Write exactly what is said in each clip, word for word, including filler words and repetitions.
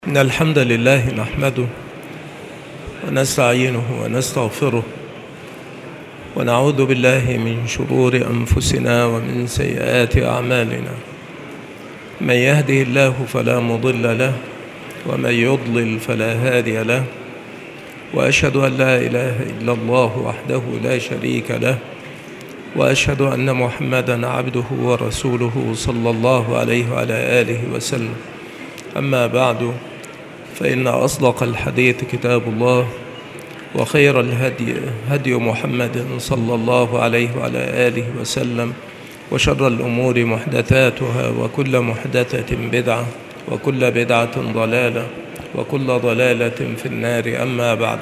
إن الحمد لله نحمده ونستعينه ونستغفره ونعوذ بالله من شرور أنفسنا ومن سيئات أعمالنا. من يهده الله فلا مضل له ومن يضلل فلا هادي له، وأشهد أن لا إله إلا الله وحده لا شريك له، وأشهد أن محمدًا عبده ورسوله صلى الله عليه وعلى آله وسلم. أما بعد، فإن أصدق الحديث كتاب الله، وخير الهدي هدي محمد صلى الله عليه وعلى آله وسلم، وشر الأمور محدثاتها، وكل محدثة بدعة، وكل بدعة ضلالة، وكل ضلالة في النار. أما بعد،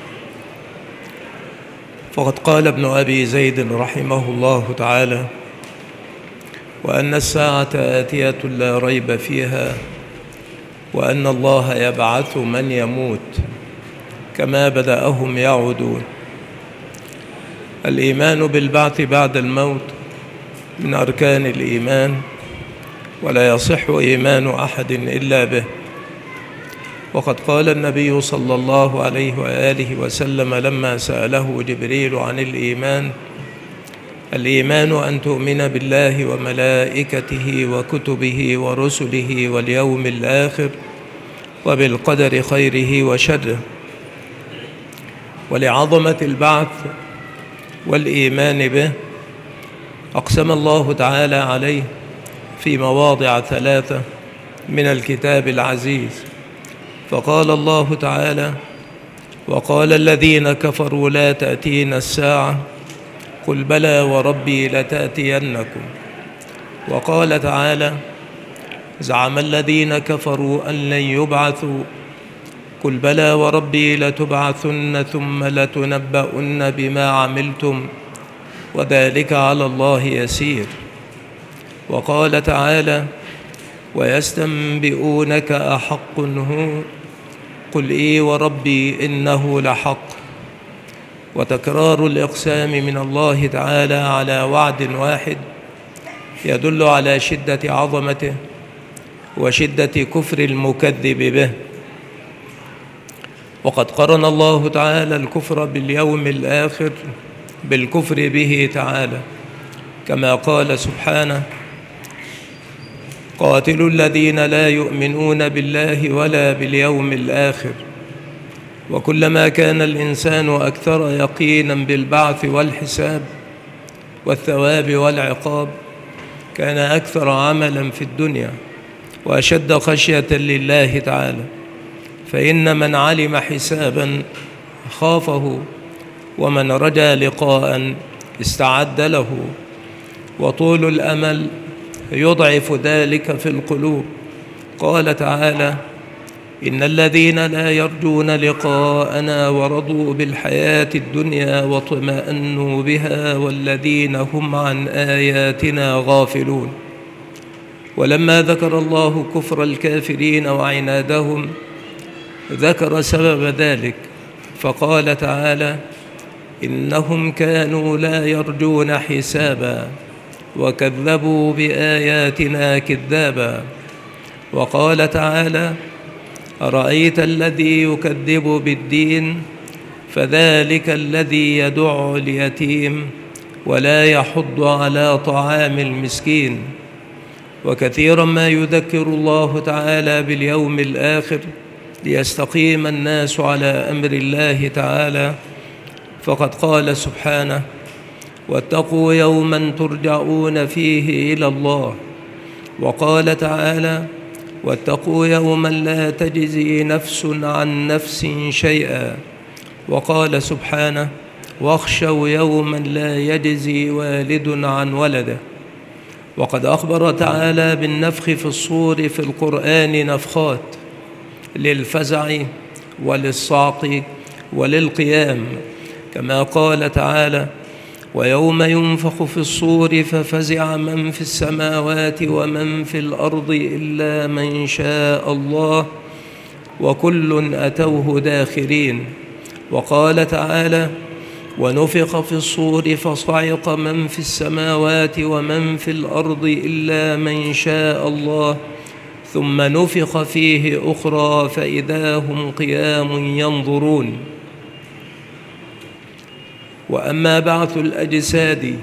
فقد قال ابن أبي زيد رحمه الله تعالى: وأن الساعة آتية لا ريب فيها، وأن الله يبعث من يموت كما بدأهم يعودون. الإيمان بالبعث بعد الموت من أركان الإيمان، ولا يصح إيمان أحد إلا به. وقد قال النبي صلى الله عليه وآله وسلم لما سأله جبريل عن الإيمان: الإيمان أن تؤمن بالله وملائكته وكتبه ورسله واليوم الآخر وبالقدر خيره وشره. ولعظمة البعث والإيمان به أقسم الله تعالى عليه في مواضع ثلاثة من الكتاب العزيز، فقال الله تعالى: وقال الذين كفروا لا تأتينا الساعة قل بلى وربي لتأتينكم. وقال تعالى: زعم الذين كفروا أن لن يبعثوا قل بلى وربي لتبعثن ثم لتنبؤن بما عملتم وذلك على الله يسير. وقال تعالى: ويستنبئونك أحق هو قل إي وربي إنه لحق. وتكرار الإقسام من الله تعالى على وعد واحد يدل على شدة عظمته وشدة كفر المكذب به. وقد قرن الله تعالى الكفر باليوم الآخر بالكفر به تعالى، كما قال سبحانه: قاتلوا الذين لا يؤمنون بالله ولا باليوم الآخر. وكلما كان الإنسان أكثر يقينا بالبعث والحساب والثواب والعقاب، كان أكثر عملا في الدنيا وأشد خشية لله تعالى. فإن من علم حسابا خافه، ومن رجا لقاء استعد له. وطول الأمل يضعف ذلك في القلوب. قال تعالى: إن الذين لا يرجون لقاءنا ورضوا بالحياة الدنيا واطمأنوا بها والذين هم عن آياتنا غافلون. ولما ذكر الله كفر الكافرين وعنادهم ذكر سبب ذلك، فقال تعالى: إنهم كانوا لا يرجون حسابا وكذبوا بآياتنا كذابا. وقال تعالى: أرأيت الذي يكذب بالدين فذلك الذي يدع اليتيم ولا يحض على طعام المسكين. وكثيرا ما يذكر الله تعالى باليوم الآخر ليستقيم الناس على أمر الله تعالى، فقد قال سبحانه: واتقوا يوما ترجعون فيه إلى الله. وقال تعالى: واتقوا يوما لا تجزي نفس عن نفس شيئا. وقال سبحانه: واخشوا يوما لا يجزي والد عن ولده. وقد أخبر تعالى بالنفخ في الصور في القرآن نفخات للفزع وللصعق وللقيام، كما قال تعالى: ويوم ينفخ في الصور ففزع من في السماوات ومن في الأرض إلا من شاء الله وكل أتوه داخرين. وقال تعالى: ونفخ في الصور فصعق من في السماوات ومن في الأرض إلا من شاء الله ثم نفخ فيه أخرى فإذا هم قيام ينظرون. وأما بعث الأجساد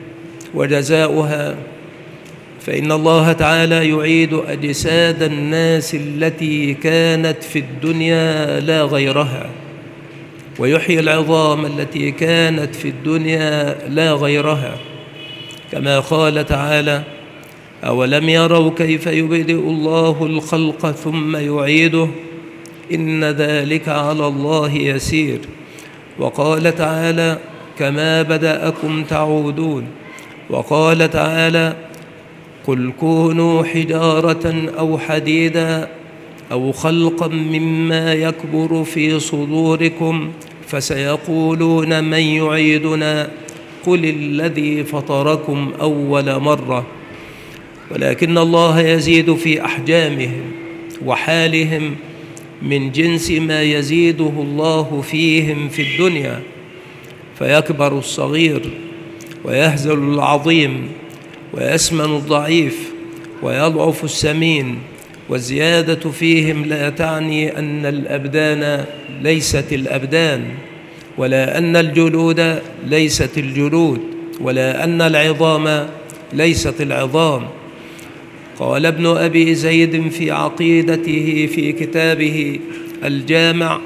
وجزاؤها فإن الله تعالى يعيد أجساد الناس التي كانت في الدنيا لا غيرها، ويحيي العظام التي كانت في الدنيا لا غيرها، كما قال تعالى: أولم يروا كيف يبدئ الله الخلق ثم يعيده إن ذلك على الله يسير. وقال تعالى: كما بدأكم تعودون. وقال تعالى: قل كونوا حجارة أو حديدا أو خلقا مما يكبر في صدوركم فسيقولون من يعيدنا قل الذي فطركم أول مرة. ولكن الله يزيد في أحجامهم وحالهم من جنس ما يزيده الله فيهم في الدنيا، فيكبر الصغير ويهزل العظيم ويسمن الضعيف ويضعف السمين. والزيادة فيهم لا تعني أن الأبدان ليست الأبدان، ولا أن الجلود ليست الجلود، ولا أن العظام ليست العظام. قال ابن أبي زيد في عقيدته في كتابه الجامع: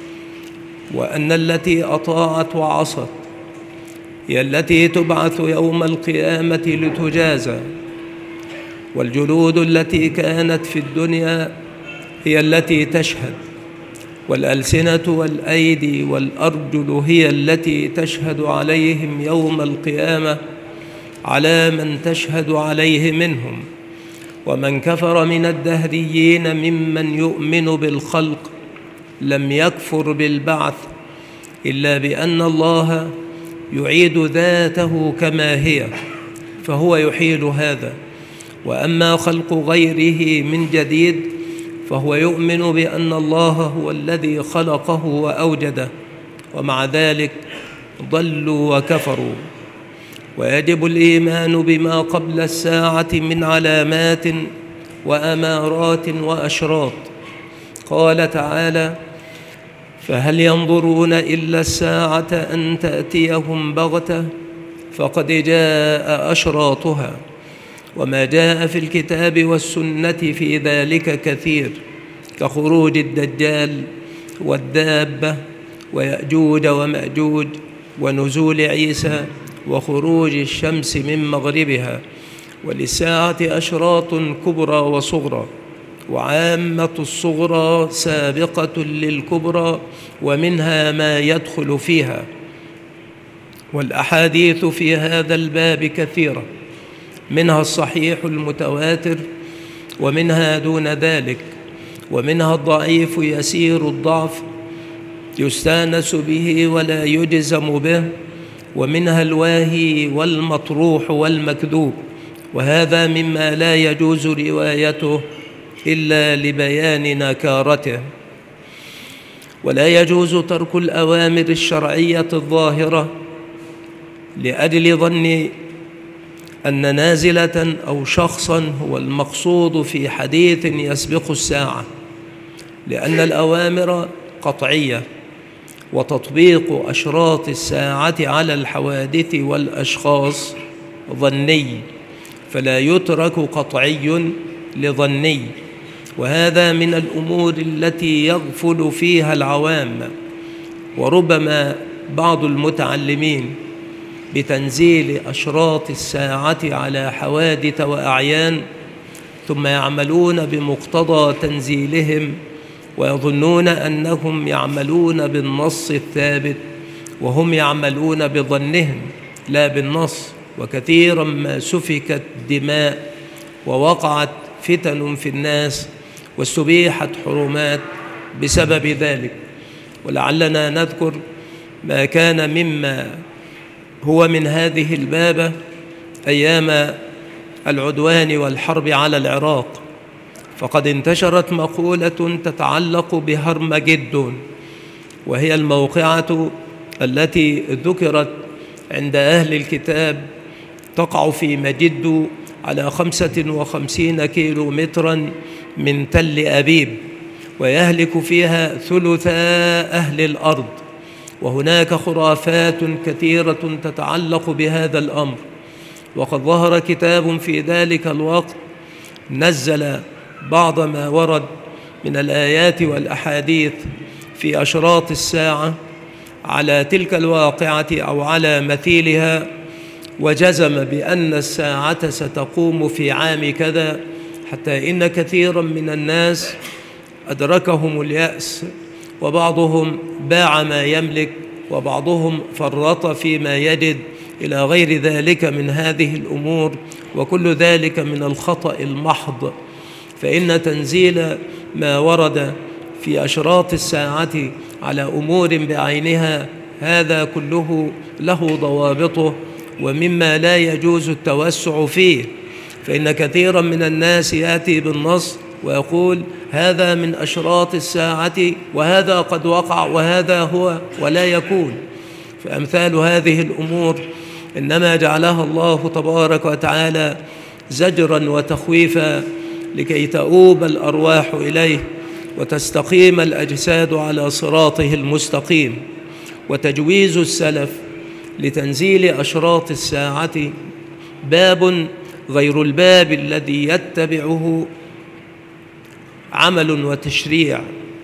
وأن التي أطاعت وعصت هي التي تبعث يوم القيامة لتجازى، والجلود التي كانت في الدنيا هي التي تشهد، والألسنة والأيدي والأرجل هي التي تشهد عليهم يوم القيامة على من تشهد عليه منهم. ومن كفر من الدهريين ممن يؤمن بالخلق لم يكفر بالبعث إلا بأن الله يعيد ذاته كما هي، فهو يحيل هذا. وأما خلق غيره من جديد فهو يؤمن بأن الله هو الذي خلقه وأوجده، ومع ذلك ضلوا وكفروا. ويجب الإيمان بما قبل الساعة من علامات وأمارات وأشراط. قال تعالى: فهل ينظرون إلا الساعة أن تأتيهم بغتة فقد جاء أشراطها. وما جاء في الكتاب والسنة في ذلك كثير، كخروج الدجال والدابة ويأجوج ومأجوج ونزول عيسى وخروج الشمس من مغربها. وللساعة أشراط كبرى وصغرى، وعامة الصغرى سابقة للكبرى، ومنها ما يدخل فيها. والأحاديث في هذا الباب كثيرة، منها الصحيح المتواتر، ومنها دون ذلك، ومنها الضعيف يسير الضعف يستانس به ولا يجزم به، ومنها الواهي والمطروح والمكذوب، وهذا مما لا يجوز روايته إلا لبيان نكارته. ولا يجوز ترك الأوامر الشرعية الظاهرة لأجل ظن أن نازلة أو شخصا هو المقصود في حديث يسبق الساعة، لأن الأوامر قطعية، وتطبيق أشراط الساعة على الحوادث والأشخاص ظني، فلا يترك قطعي لظني. وهذا من الأمور التي يغفل فيها العوام، وربما بعض المتعلمين بتنزيل أشراط الساعة على حوادث وأعيان ثم يعملون بمقتضى تنزيلهم، ويظنون أنهم يعملون بالنص الثابت وهم يعملون بظنهم لا بالنص. وكثيرا ما سفكت دماء ووقعت فتن في الناس واستبيحت حرمات بسبب ذلك. ولعلنا نذكر ما كان مما هو من هذه البابة أيام العدوان والحرب على العراق، فقد انتشرت مقولة تتعلق بهرمجدون، وهي الموقعة التي ذكرت عند أهل الكتاب تقع في مجد على خمسة وخمسين كيلو مترا من تل أبيب، ويهلك فيها ثلثا أهل الأرض. وهناك خرافات كثيرة تتعلق بهذا الأمر. وقد ظهر كتاب في ذلك الوقت نزل بعض ما ورد من الآيات والأحاديث في أشراط الساعة على تلك الواقعة أو على مثيلها، وجزم بأن الساعة ستقوم في عام كذا، حتى إن كثيرا من الناس أدركهم اليأس، وبعضهم باع ما يملك، وبعضهم فرط فيما يجد، إلى غير ذلك من هذه الأمور، وكل ذلك من الخطأ المحض. فإن تنزيل ما ورد في أشراط الساعة على أمور بعينها هذا كله له ضوابطه، ومما لا يجوز التوسع فيه. فإن كثيرا من الناس يأتي بالنص ويقول هذا من أشراط الساعة، وهذا قد وقع، وهذا هو، ولا يكون. فأمثال هذه الأمور إنما جعلها الله تبارك وتعالى زجرا وتخويفا لكي تؤوب الأرواح إليه وتستقيم الأجساد على صراطه المستقيم. وتجويز السلف لتنزيل أشراط الساعة باب غير الباب الذي يتبعه عمل وتشريع،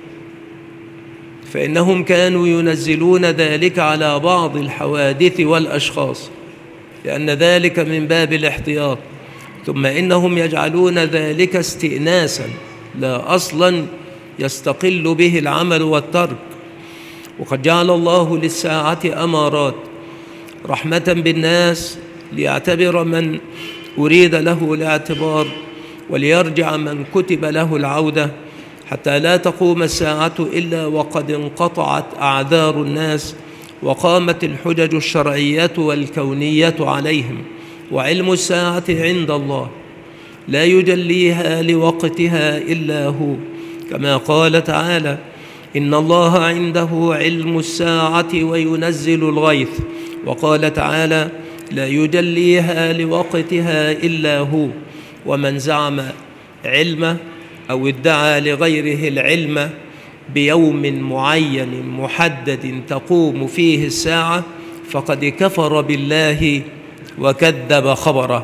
فإنهم كانوا ينزلون ذلك على بعض الحوادث والأشخاص لأن ذلك من باب الاحتياط، ثم إنهم يجعلون ذلك استئناسا لا أصلا يستقل به العمل والترك. وقد جعل الله للساعة أمارات رحمة بالناس ليعتبر من أريد له الاعتبار، وليرجع من كتب له العودة، حتى لا تقوم الساعة إلا وقد انقطعت أعذار الناس وقامت الحجج الشرعية والكونية عليهم. وعلم الساعة عند الله لا يجليها لوقتها إلا هو، كما قال تعالى إن الله عنده علم الساعة وينزل الغيث. وقال تعالى لا يجليها لوقتها إلا هو. ومن زعم علمه أو ادعى لغيره العلم بيوم معين محدد تقوم فيه الساعة فقد كفر بالله وكذب خبره.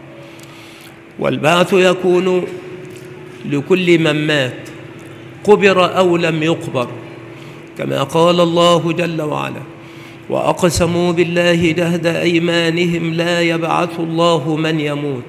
والبعث يكون لكل من مات قبر أو لم يقبر، كما قال الله جل وعلا وأقسموا بالله جهد أيمانهم لا يبعث الله من يموت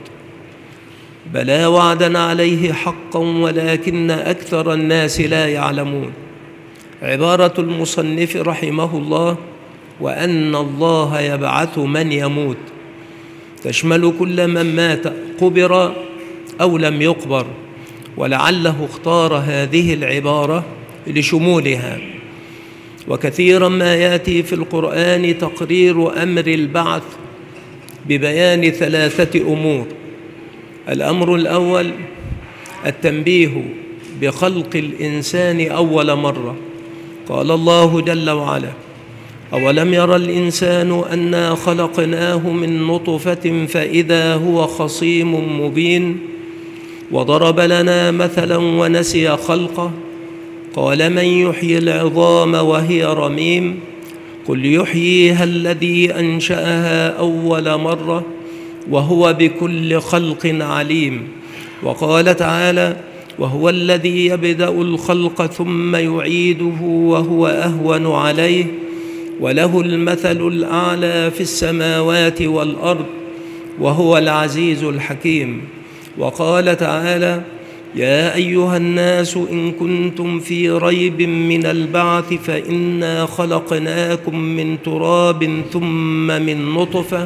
بلى وعدا عليه حقا ولكن أكثر الناس لا يعلمون. عبارة المصنف رحمه الله وأن الله يبعث من يموت تشمل كل من مات قبر أو لم يقبر، ولعله اختار هذه العبارة لشمولها. وكثيرا ما يأتي في القرآن تقرير أمر البعث ببيان ثلاثة أمور. الأمر الأول التنبيه بخلق الإنسان أول مرة. قال الله جل وعلا أولم ير الإنسان أنا خلقناه من نطفة فإذا هو خصيم مبين وضرب لنا مثلا ونسي خلقه قال من يحيي العظام وهي رميم قل يحييها الذي أنشأها أول مرة وهو بكل خلق عليم. وقال تعالى وهو الذي يبدأ الخلق ثم يعيده وهو أهون عليه وله المثل الأعلى في السماوات والأرض وهو العزيز الحكيم. وقال تعالى يا أيها الناس إن كنتم في ريب من البعث فإنا خلقناكم من تراب ثم من نطفة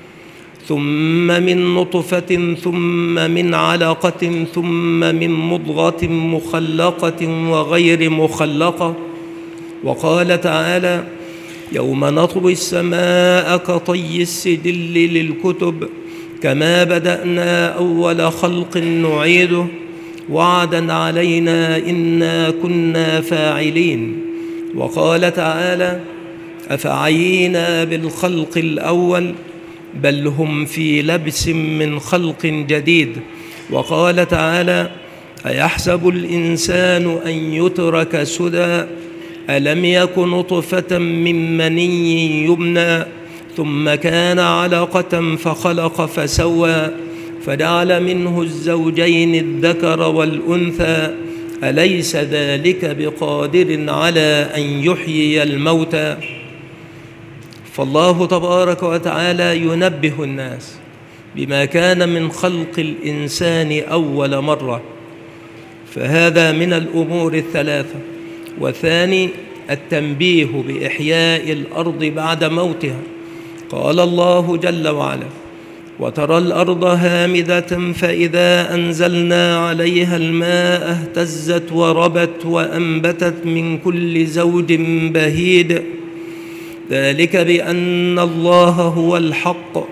ثم من نطفة ثم من علقة ثم من مضغة مخلقة وغير مخلقة. وقال تعالى يوم نطوي السماء كطي السجل للكتب كما بدأنا أول خلق نعيده وعدا علينا إنا كنا فاعلين. وقال تعالى أفعينا بالخلق الأول بل هم في لبس من خلق جديد. وقال تعالى أيحسب الإنسان أن يترك سدى ألم يك نطفة من مني يمنى ثم كان علقة فخلق فسوى فجعل منه الزوجين الذكر والأنثى أليس ذلك بقادر على أن يحيي الموتى. فالله تبارك وتعالى ينبه الناس بما كان من خلق الإنسان أول مرة، فهذا من الأمور الثلاثة. والثاني التنبيه بإحياء الأرض بعد موتها. قال الله جل وعلا: وترى الأرض هامدة فإذا أنزلنا عليها الماء اهتزت وربت وأنبتت من كل زوج بهيج ذلك بأن الله هو الحق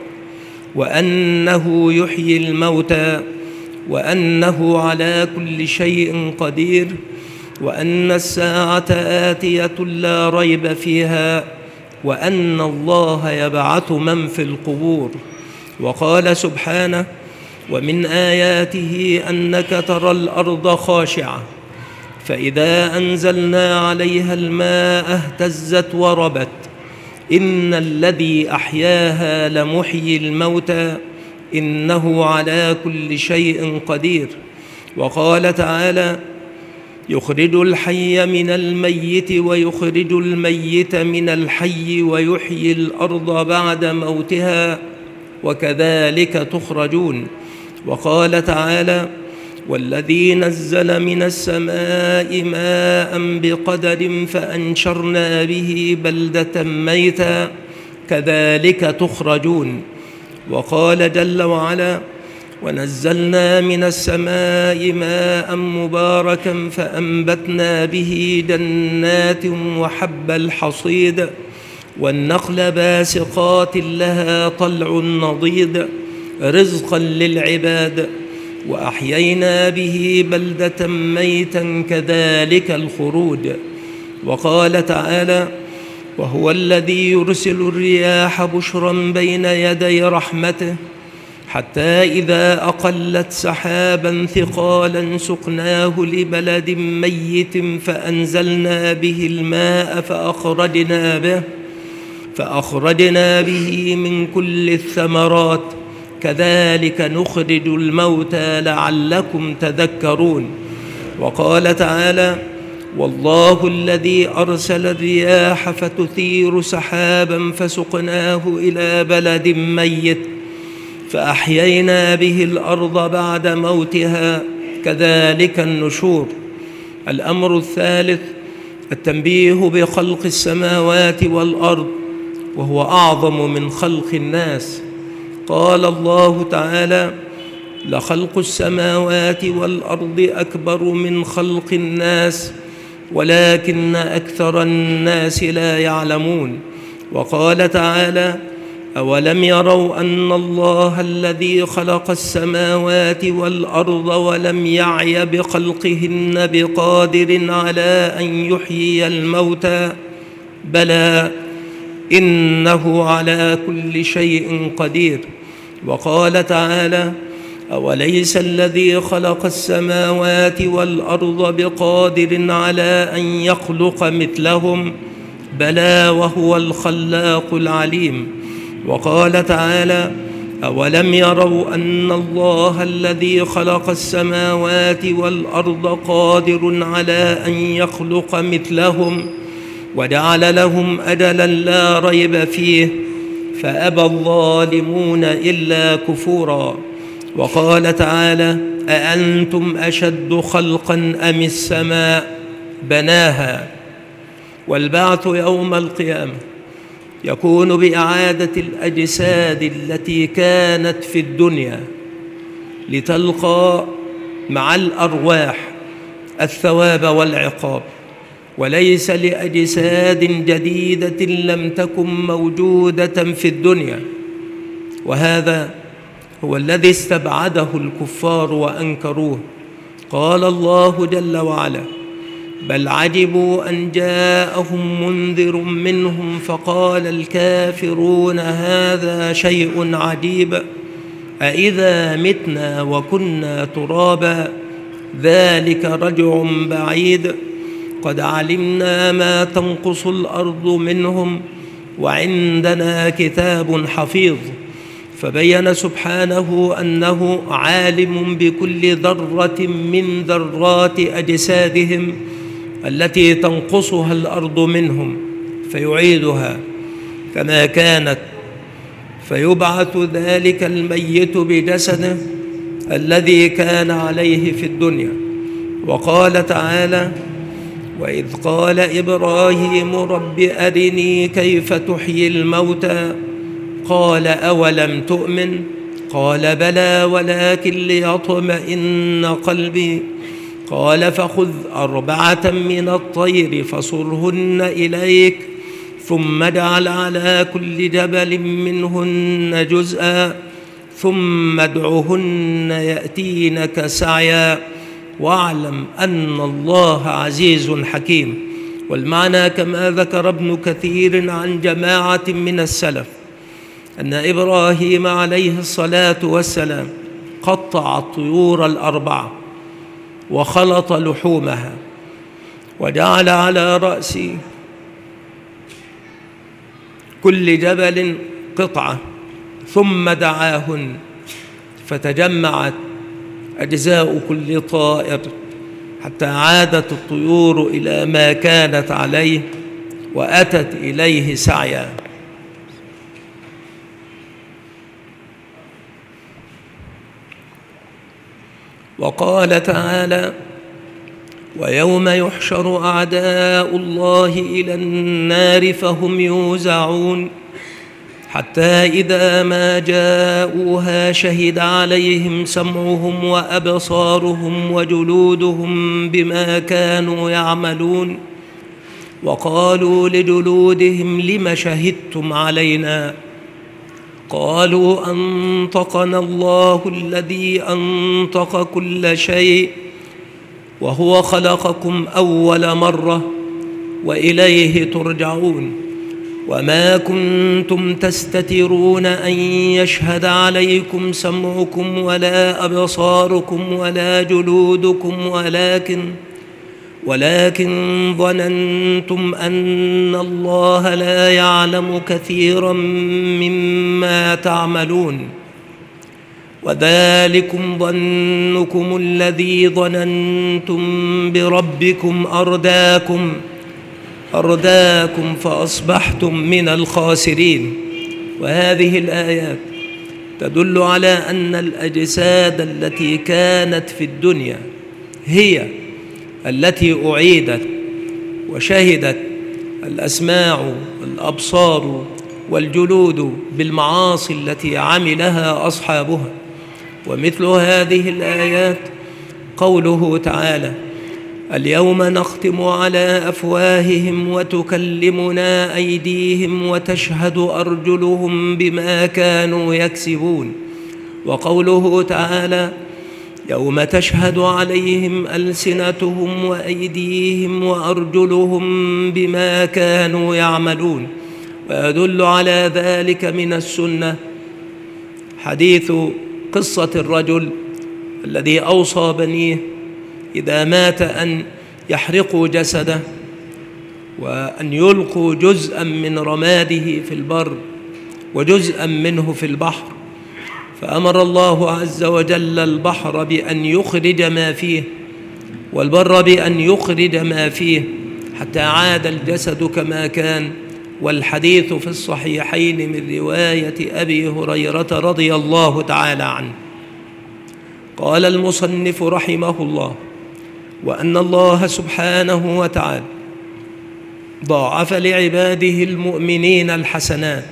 وأنه يحيي الموتى وأنه على كل شيء قدير وأن الساعة آتية لا ريب فيها وأن الله يبعث من في القبور. وقال سبحانه: ومن آياته أنك ترى الأرض خاشعة فإذا أنزلنا عليها الماء اهتزت وربت إن الذي أحياها لمحيي الموتى إنه على كل شيء قدير. وقال تعالى: يخرج الحي من الميت ويخرج الميت من الحي ويحيي الأرض بعد موتها وكذلك تخرجون. وقال تعالى: والذي نزل من السماء ماء بقدر فأنشرنا به بلدة ميتا كذلك تخرجون. وقال جل وعلا: ونزلنا من السماء ماء مباركا فأنبتنا به جنات وحب الحصيد والنخل باسقات لها طلع نضيد رزقا للعباد وأحيينا به بلدة ميتا كذلك الخروج. وقال تعالى: وهو الذي يرسل الرياح بشرا بين يدي رحمته حتى إذا أقلت سحابا ثقالا سقناه لبلد ميت فأنزلنا به الماء فأخرجنا به فأخرجنا به من كل الثمرات كذلك نخرج الموتى لعلكم تذكرون. وقال تعالى: والله الذي أرسل الرياح فتثير سحابا فسقناه إلى بلد ميت فأحيينا به الأرض بعد موتها كذلك النشور. الأمر الثالث التنبيه بخلق السماوات والأرض وهو أعظم من خلق الناس. قال الله تعالى: لخلق السماوات والأرض أكبر من خلق الناس ولكن أكثر الناس لا يعلمون. وقال تعالى: أولم يروا أن الله الذي خلق السماوات والأرض ولم يعي بخلقهن بقادر على أن يحيي الموتى بلى إنه على كل شيء قدير. وقال تعالى: أوليس الذي خلق السماوات والأرض بقادر على أن يخلق مثلهم بلى وهو الخلاق العليم. وقال تعالى: أولم يروا أن الله الذي خلق السماوات والأرض قادر على أن يخلق مثلهم وجعل لهم أجلا لا ريب فيه فأبى الظالمون إلا كفورا. وقال تعالى: أأنتم أشد خلقا أم السماء بناها. والبعث يوم القيامة يكون بإعادة الأجساد التي كانت في الدنيا لتلقى مع الأرواح الثواب والعقاب، وليس لأجساد جديدة لم تكن موجودة في الدنيا. وهذا هو الذي استبعده الكفار وأنكروه. قال الله جل وعلا: بل عجبوا أن جاءهم منذر منهم فقال الكافرون هذا شيء عجيب أإذا متنا وكنا ترابا ذلك رجع بعيد قد علمنا ما تنقص الأرض منهم وعندنا كتاب حفيظ. فبين سبحانه أنه عالم بكل ذرة من ذرات أجسادهم التي تنقصها الأرض منهم فيعيدها كما كانت، فيبعث ذلك الميت بجسده الذي كان عليه في الدنيا. وقال تعالى: وإذ قال إبراهيم رب أرني كيف تحيي الموتى قال أولم تؤمن قال بلى ولكن ليطمئن قلبي قال فخذ أربعة من الطير فصرهن إليك ثم اجعل على كل جبل منهن جزءا ثم ادعهن يأتينك سعيا واعلم أن الله عزيز حكيم. والمعنى كما ذكر ابن كثير عن جماعة من السلف أن إبراهيم عليه الصلاة والسلام قطع الطيور الأربعة وخلط لحومها وجعل على رأس كل جبل قطعة ثم دعاهن فتجمعت أجزاء كل طائر حتى عادت الطيور إلى ما كانت عليه وأتت إليه سعيا. وقال تعالى: ويوم يحشر أعداء الله إلى النار فهم يوزعون حتى إذا ما جاءوها شهد عليهم سمعهم وأبصارهم وجلودهم بما كانوا يعملون وقالوا لجلودهم لم شهدتم علينا قالوا أنطقنا الله الذي أنطق كل شيء وهو خلقكم أول مرة وإليه ترجعون وما كنتم تستترون أن يشهد عليكم سمعكم ولا أبصاركم ولا جلودكم ولكن ولكن ظننتم أن الله لا يعلم كثيرا مما تعملون وذلكم ظنكم الذي ظننتم بربكم أرداكم أرداكم فأصبحتم من الخاسرين. وهذه الآيات تدل على أن الأجساد التي كانت في الدنيا هي التي أعيدت وشهدت الأسماع والأبصار والجلود بالمعاصي التي عملها أصحابها. ومثل هذه الآيات قوله تعالى: اليوم نختم على أفواههم وتكلمنا أيديهم وتشهد أرجلهم بما كانوا يكسبون. وقوله تعالى: يوم تشهد عليهم ألسنتهم وأيديهم وأرجلهم بما كانوا يعملون. ويدل على ذلك من السنة حديث قصة الرجل الذي أوصى بنيه إذا مات أن يحرقوا جسده وأن يلقوا جزءا من رماده في البر وجزءا منه في البحر، فأمر الله عز وجل البحر بأن يخرج ما فيه والبر بأن يخرج ما فيه حتى عاد الجسد كما كان. والحديث في الصحيحين من رواية أبي هريرة رضي الله تعالى عنه. قال المصنف رحمه الله: وأن الله سبحانه وتعالى ضاعف لعباده المؤمنين الحسنات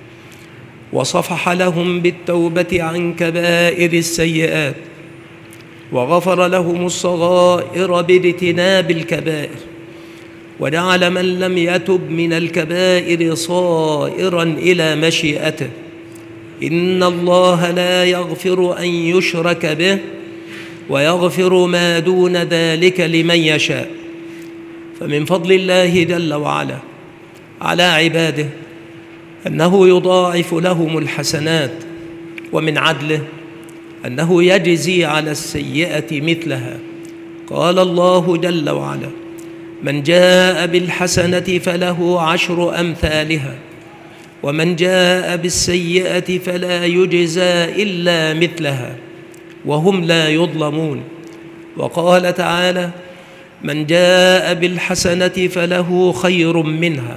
وصفح لهم بالتوبة عن كبائر السيئات وغفر لهم الصغائر باجتناب الكبائر وجعل من لم يتب من الكبائر صائرا إلى مشيئته. إن الله لا يغفر أن يشرك به ويغفر ما دون ذلك لمن يشاء. فمن فضل الله جل وعلا على عباده أنه يضاعف لهم الحسنات، ومن عدله أنه يجزي على السيئة مثلها قال الله جل وعلا: من جاء بالحسنة فله عشر أمثالها ومن جاء بالسيئة فلا يجزى إلا مثلها وهم لا يظلمون. وقال تعالى: من جاء بالحسنة فله خير منها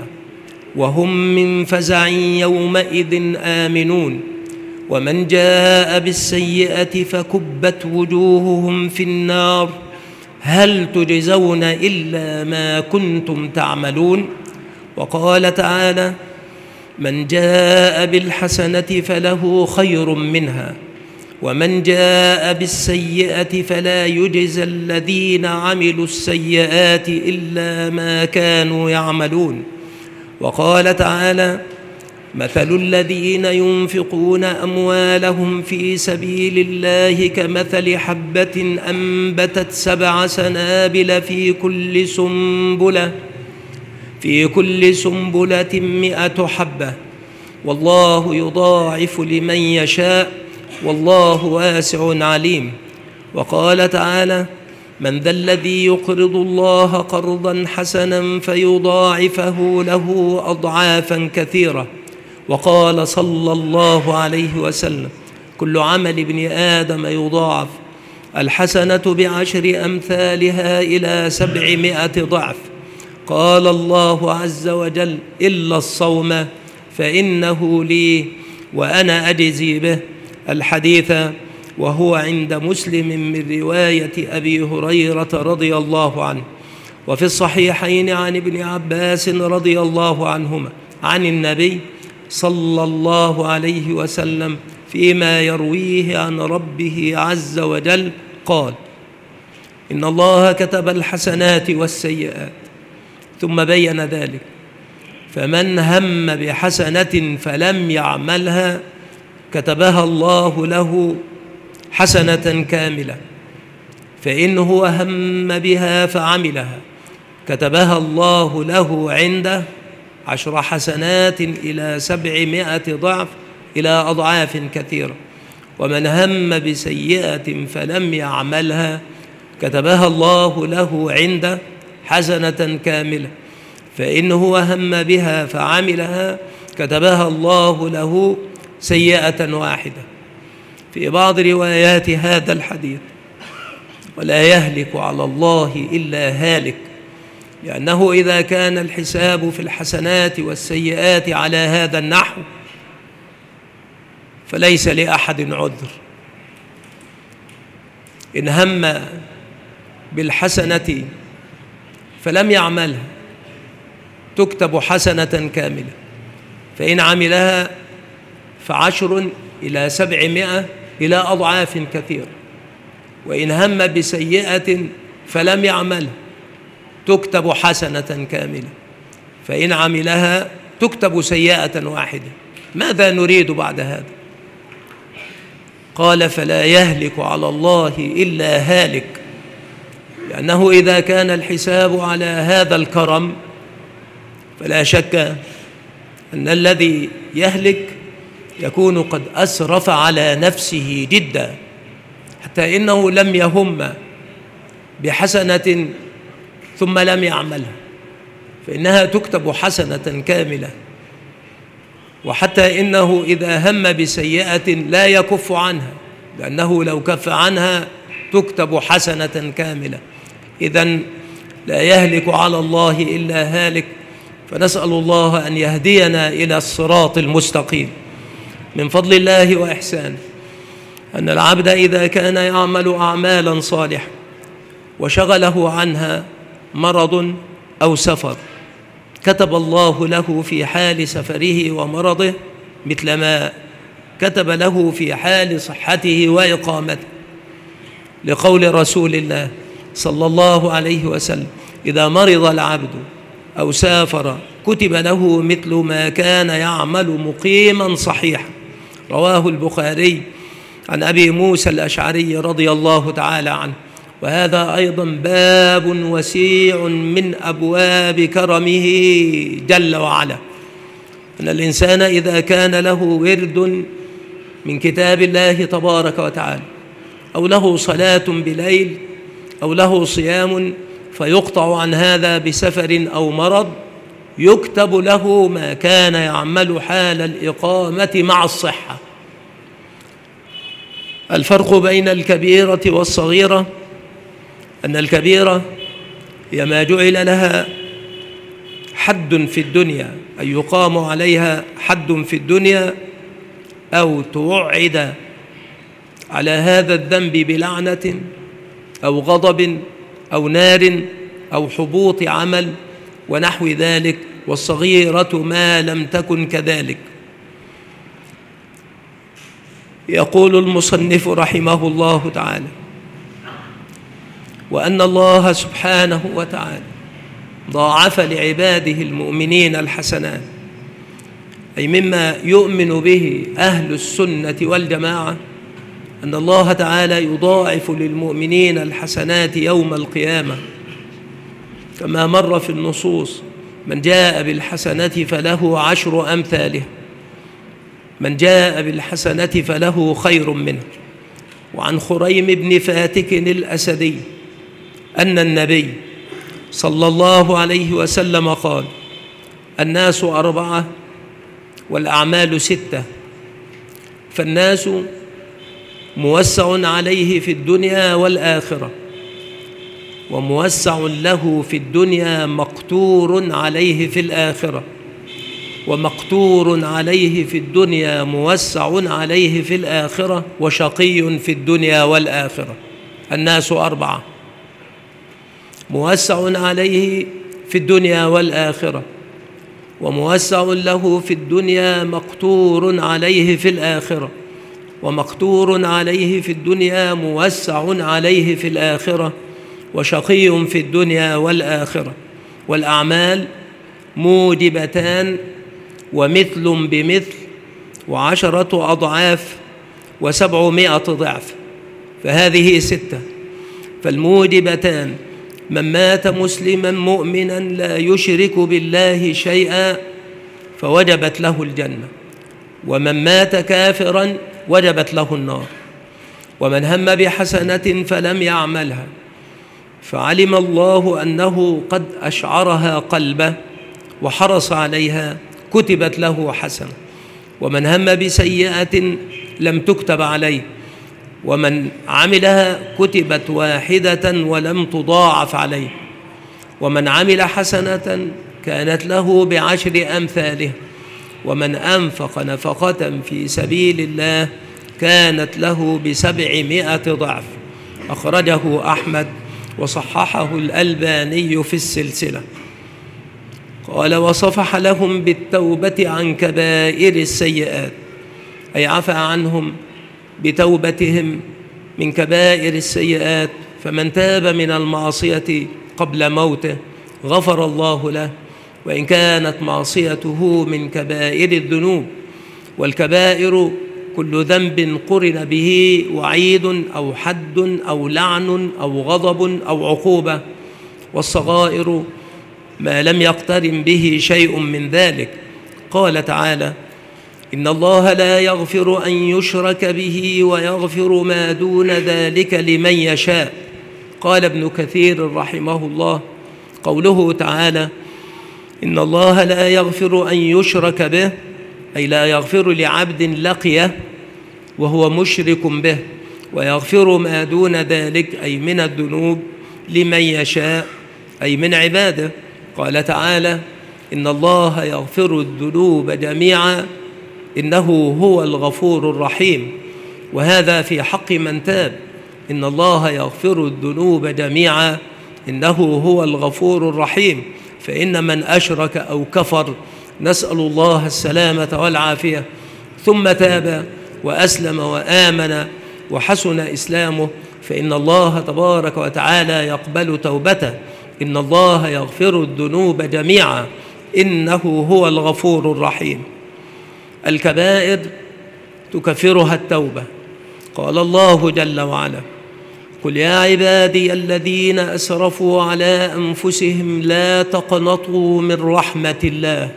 وهم من فزع يومئذ آمنون ومن جاء بالسيئة فكبت وجوههم في النار هل تجزون إلا ما كنتم تعملون. وقال تعالى: من جاء بالحسنة فله خير منها ومن جاء بالسيئة فلا يجزى الذين عملوا السيئات إلا ما كانوا يعملون. وقال تعالى: مثل الذين ينفقون أموالهم في سبيل الله كمثل حبة أنبتت سبع سنابل في كل سنبلة في كل سنبلة مئة حبة والله يضاعف لمن يشاء والله واسع عليم. وقال تعالى: من ذا الذي يقرض الله قرضا حسنا فيضاعفه له أضعافا كثيرة. وقال صلى الله عليه وسلم: كل عمل ابن آدم يضاعف، الحسنة بعشر أمثالها إلى سبعمائة ضعف. قال الله عز وجل: إلا الصوم فإنه لي وأنا أجزي به. الحديث وهو عند مسلم من رواية أبي هريرة رضي الله عنه. وفي الصحيحين عن ابن عباس رضي الله عنهما عن النبي صلى الله عليه وسلم فيما يرويه عن ربه عز وجل قال: إن الله كتب الحسنات والسيئات، ثم بين ذلك: فمن هم بحسنة فلم يعملها كتبها الله له حسنة كاملة، فإن هو هم بها فعملها كتبها الله له عنده عشر حسنات إلى سبعمائة ضعف إلى أضعاف كثيرة. ومن هم بسيئة فلم يعملها كتبها الله له عنده حسنة كاملة، فإن هو هم بها فعملها كتبها الله له سيئة واحدة. في بعض روايات هذا الحديث: ولا يهلك على الله إلا هالك، لأنه إذا كان الحساب في الحسنات والسيئات على هذا النحو فليس لأحد عذر. إن هم بالحسنة فلم يعملها تكتب حسنة كاملة، فإن عملها فعشر إلى سبعمائة إلى أضعاف كثيرة. وإن هم بسيئة فلم يعملها تكتب حسنة كاملة، فإن عملها تكتب سيئة واحدة. ماذا نريد بعد هذا؟ قال: فلا يهلك على الله إلا هالك، لأنه إذا كان الحساب على هذا الكرم فلا شك أن الذي يهلك يكون قد أسرف على نفسه جدا، حتى إنه لم يهم بحسنة ثم لم يعملها فإنها تكتب حسنة كاملة. وحتى إنه إذا هم بسيئة لا يكف عنها، لأنه لو كف عنها تكتب حسنة كاملة. إذن لا يهلك على الله إلا هالك، فنسأل الله أن يهدينا إلى الصراط المستقيم. من فضل الله وإحسانه أن العبد إذا كان يعمل أعمالا صالحة وشغله عنها مرض أو سفر كتب الله له في حال سفره ومرضه مثل ما كتب له في حال صحته وإقامته، لقول رسول الله صلى الله عليه وسلم: إذا مرض العبد أو سافر كتب له مثل ما كان يعمل مقيما صحيحا. رواه البخاري عن أبي موسى الأشعري رضي الله تعالى عنه. وهذا أيضا باب وسيع من أبواب كرمه جل وعلا، أن الإنسان إذا كان له ورد من كتاب الله تبارك وتعالى أو له صلاة بليل أو له صيام فيقطع عن هذا بسفر أو مرض يكتب له ما كان يعمل حال الإقامة مع الصحة. الفرق بين الكبيرة والصغيرة أن الكبيرة هي ما جعل لها حد في الدنيا، أي يقام عليها حد في الدنيا، أو توعد على هذا الذنب بلعنة أو غضب أو نار أو حبوط عمل ونحو ذلك. والصغيرة ما لم تكن كذلك. يقول المصنف رحمه الله تعالى: وأن الله سبحانه وتعالى ضاعف لعباده المؤمنين الحسنات، أي مما يؤمن به أهل السنة والجماعة أن الله تعالى يضاعف للمؤمنين الحسنات يوم القيامة، كما مر في النصوص: من جاء بالحسنة فله عشر أمثالها، من جاء بالحسنة فله خير منه. وعن خريم بن فاتك الأسدي أن النبي صلى الله عليه وسلم قال: الناس أربعة والأعمال ستة، فالناس موسع عليه في الدنيا والآخرة، وموسع له في الدنيا مقتور عليه في الآخرة، ومقتور عليه في الدنيا موسع عليه في الآخرة، وشقي في الدنيا والآخرة. الناس أربعة: موسع عليه في الدنيا والآخرة، وموسع له في الدنيا مقتور عليه في الآخرة، ومقتور عليه في الدنيا موسع عليه في الآخرة، وشقي في الدنيا والآخرة. والأعمال موجبتان ومثل بمثل وعشرة أضعاف وسبعمائة ضعف، فهذه ستة. فالموجبتان: من مات مسلما مؤمنا لا يشرك بالله شيئا فوجبت له الجنة، ومن مات كافرا وجبت له النار، ومن هم بحسنة فلم يعملها فعلم الله أنه قد أشعرها قلبه وحرص عليها كتبت له حسنة، ومن هم بسيئة لم تكتب عليه ومن عملها كتبت واحدة ولم تضاعف عليه، ومن عمل حسنة كانت له بعشر أمثالها، ومن أنفق نفقة في سبيل الله كانت له بسبعمائة ضعف. أخرجه أحمد وصححه الألباني في السلسلة. قال: وصفح لهم بالتوبة عن كبائر السيئات، أي عفى عنهم بتوبتهم من كبائر السيئات، فمن تاب من المعصية قبل موته غفر الله له، وإن كانت معصيته من كبائر الذنوب. والكبائر كل ذنب قرن به وعيد أو حد أو لعن أو غضب أو عقوبة، والصغائر ما لم يقترن به شيء من ذلك. قال تعالى: إن الله لا يغفر أن يشرك به ويغفر ما دون ذلك لمن يشاء. قال ابن كثير رحمه الله: قوله تعالى إن الله لا يغفر أن يشرك به، أي لا يغفر لعبد لقيه وهو مشرك به، ويغفر ما دون ذلك أي من الذنوب لمن يشاء أي من عباده. قال تعالى: إن الله يغفر الذنوب جميعا إنه هو الغفور الرحيم، وهذا في حق من تاب. إن الله يغفر الذنوب جميعا إنه هو الغفور الرحيم، فإن من أشرك أو كفر، نسأل الله السلامة والعافية، ثم تاب وأسلم وآمن وحسن إسلامه، فإن الله تبارك وتعالى يقبل توبته. إن الله يغفر الذنوب جميعا إنه هو الغفور الرحيم. الكبائر تكفرها التوبة. قال الله جل وعلا: قل يا عبادي الذين أسرفوا على أنفسهم لا تقنطوا من رحمة الله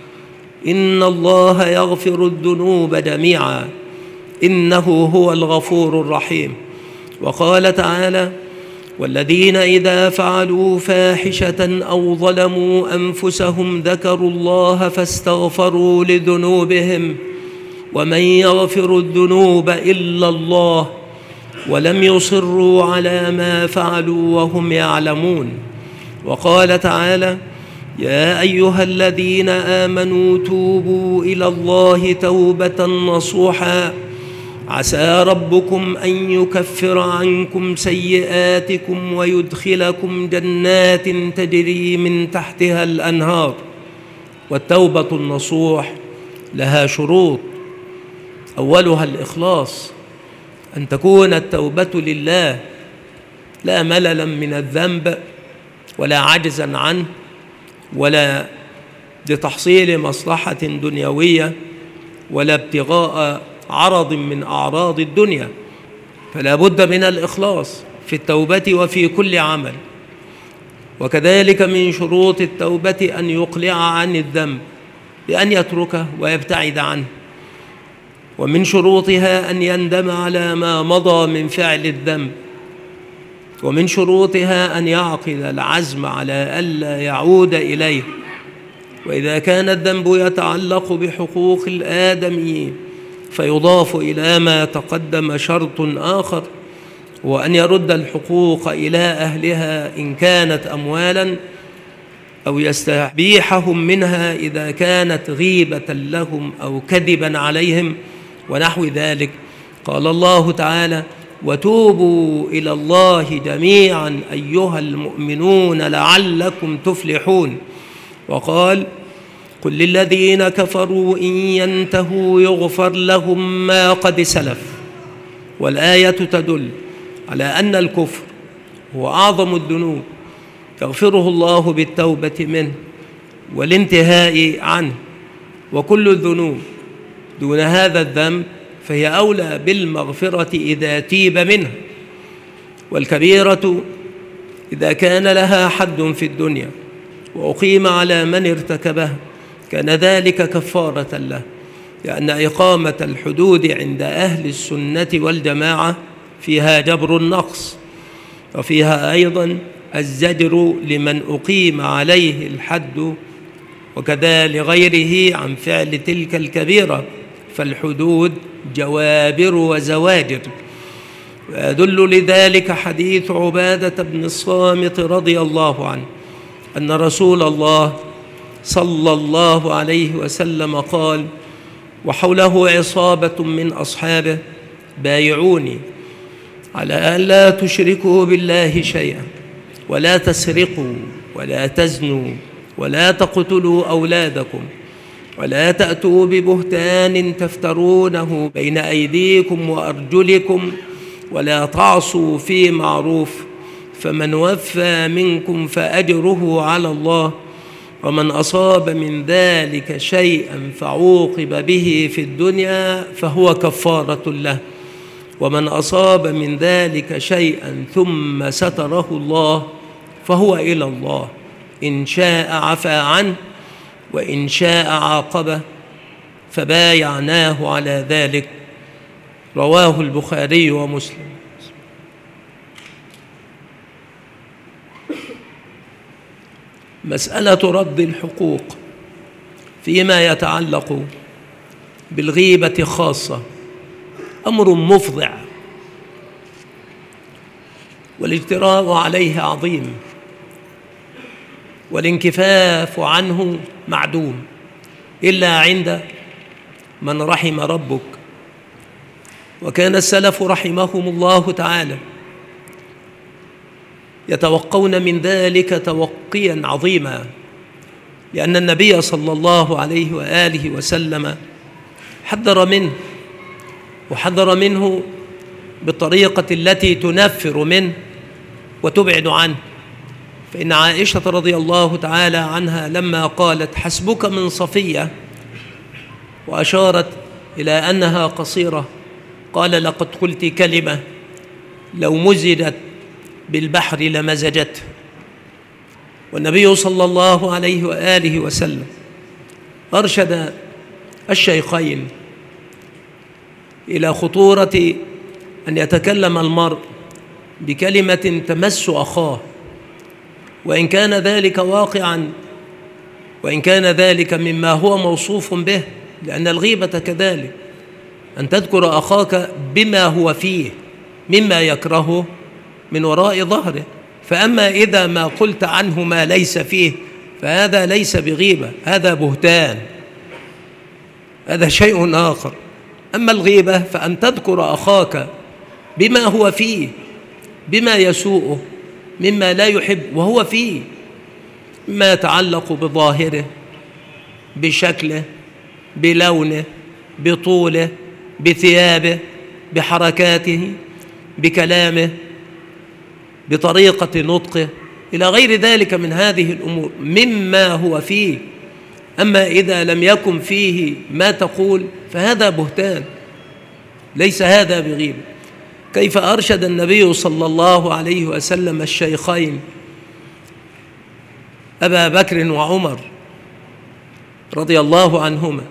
إن الله يغفر الذنوب جميعا إنه هو الغفور الرحيم. وقال تعالى: والذين إذا فعلوا فاحشة أو ظلموا أنفسهم ذكروا الله فاستغفروا لذنوبهم ومن يغفر الذنوب إلا الله ولم يصروا على ما فعلوا وهم يعلمون. وقال تعالى: يا أيها الذين آمنوا توبوا إلى الله توبة نصوحا عسى ربكم أن يكفر عنكم سيئاتكم ويدخلكم جنات تجري من تحتها الأنهار. والتوبة النصوح لها شروط، أولها الإخلاص، أن تكون التوبة لله لا مللا من الذنب ولا عجزا عنه ولا لتحصيل مصلحة دنيوية ولا ابتغاء عرض من أعراض الدنيا، فلا بد من الإخلاص في التوبة وفي كل عمل. وكذلك من شروط التوبة أن يقلع عن الذنب بأن يتركه ويبتعد عنه، ومن شروطها أن يندم على ما مضى من فعل الذنب، ومن شروطها أن يعقد العزم على ألا يعود إليه. وإذا كان الذنب يتعلق بحقوق الآدميين فيضاف إلى ما تقدم شرط آخر، وأن يرد الحقوق إلى أهلها إن كانت أموالا، أو يستبيحهم منها إذا كانت غيبة لهم أو كذبا عليهم ونحو ذلك. قال الله تعالى: وتوبوا إلى الله جميعا أيها المؤمنون لعلكم تفلحون. وقال: قل للذين كفروا إن ينتهوا يغفر لهم ما قد سلف. والآية تدل على أن الكفر هو أعظم الذنوب يغفره الله بالتوبة منه والانتهاء عنه، وكل الذنوب دون هذا الذنب فهي أولى بالمغفرة إذا تيب منها. والكبيرة إذا كان لها حد في الدنيا وأقيم على من ارتكبه كان ذلك كفارة له، لأن إقامة الحدود عند أهل السنة والجماعة فيها جبر النقص، وفيها أيضا الزجر لمن أقيم عليه الحد، وكذا لغيره عن فعل تلك الكبيرة، فالحدود جوابر وزواجر. ويدل لذلك حديث عبادة بن الصامت رضي الله عنه أن رسول الله صلى الله عليه وسلم قال وحوله عصابة من أصحابه: بايعوني على ألا تشركوا بالله شيئا، ولا تسرقوا، ولا تزنوا، ولا تقتلوا أولادكم، ولا تأتوا ببهتان تفترونه بين أيديكم وأرجلكم، ولا تعصوا في معروف، فمن وفى منكم فأجره على الله، ومن أصاب من ذلك شيئا فعوقب به في الدنيا فهو كفارة له، ومن أصاب من ذلك شيئا ثم ستره الله فهو إلى الله، إن شاء عفا عنه وإن شاء عاقبه، فبايعناه على ذلك. رواه البخاري ومسلم. مسألة رد الحقوق فيما يتعلق بالغيبة خاصة أمر مفضع، والاجتراء عليه عظيم، والانكفاف عنه معدوم، إلا عند من رحم ربك. وكان السلف رحمهم الله تعالى يتوقون من ذلك توقيا عظيما، لأن النبي صلى الله عليه وآله وسلم حذر منه، وحذر منه بالطريقة التي تنفر منه وتبعد عنه. فإن عائشة رضي الله تعالى عنها لما قالت حسبك من صفية وأشارت إلى أنها قصيرة، قال لقد قلت كلمة لو مزجت بالبحر لمزجته. والنبي صلى الله عليه وآله وسلم أرشد الشيخين إلى خطورة أن يتكلم المرء بكلمة تمس أخاه، وإن كان ذلك واقعا، وإن كان ذلك مما هو موصوف به، لأن الغيبة كذلك أن تذكر أخاك بما هو فيه مما يكرهه من وراء ظهره. فأما إذا ما قلت عنه ما ليس فيه فهذا ليس بغيبة، هذا بهتان، هذا شيء آخر. أما الغيبة فأن تذكر أخاك بما هو فيه، بما يسوءه، مما لا يحب وهو فيه، ما يتعلق بظاهره، بشكله، بلونه، بطوله، بثيابه، بحركاته، بكلامه، بطريقة نطقه، إلى غير ذلك من هذه الأمور مما هو فيه. أما إذا لم يكن فيه ما تقول فهذا بهتان، ليس هذا بغيبة. كيف أرشد النبي صلى الله عليه وسلم الشيخين أبا بكر وعمر رضي الله عنهما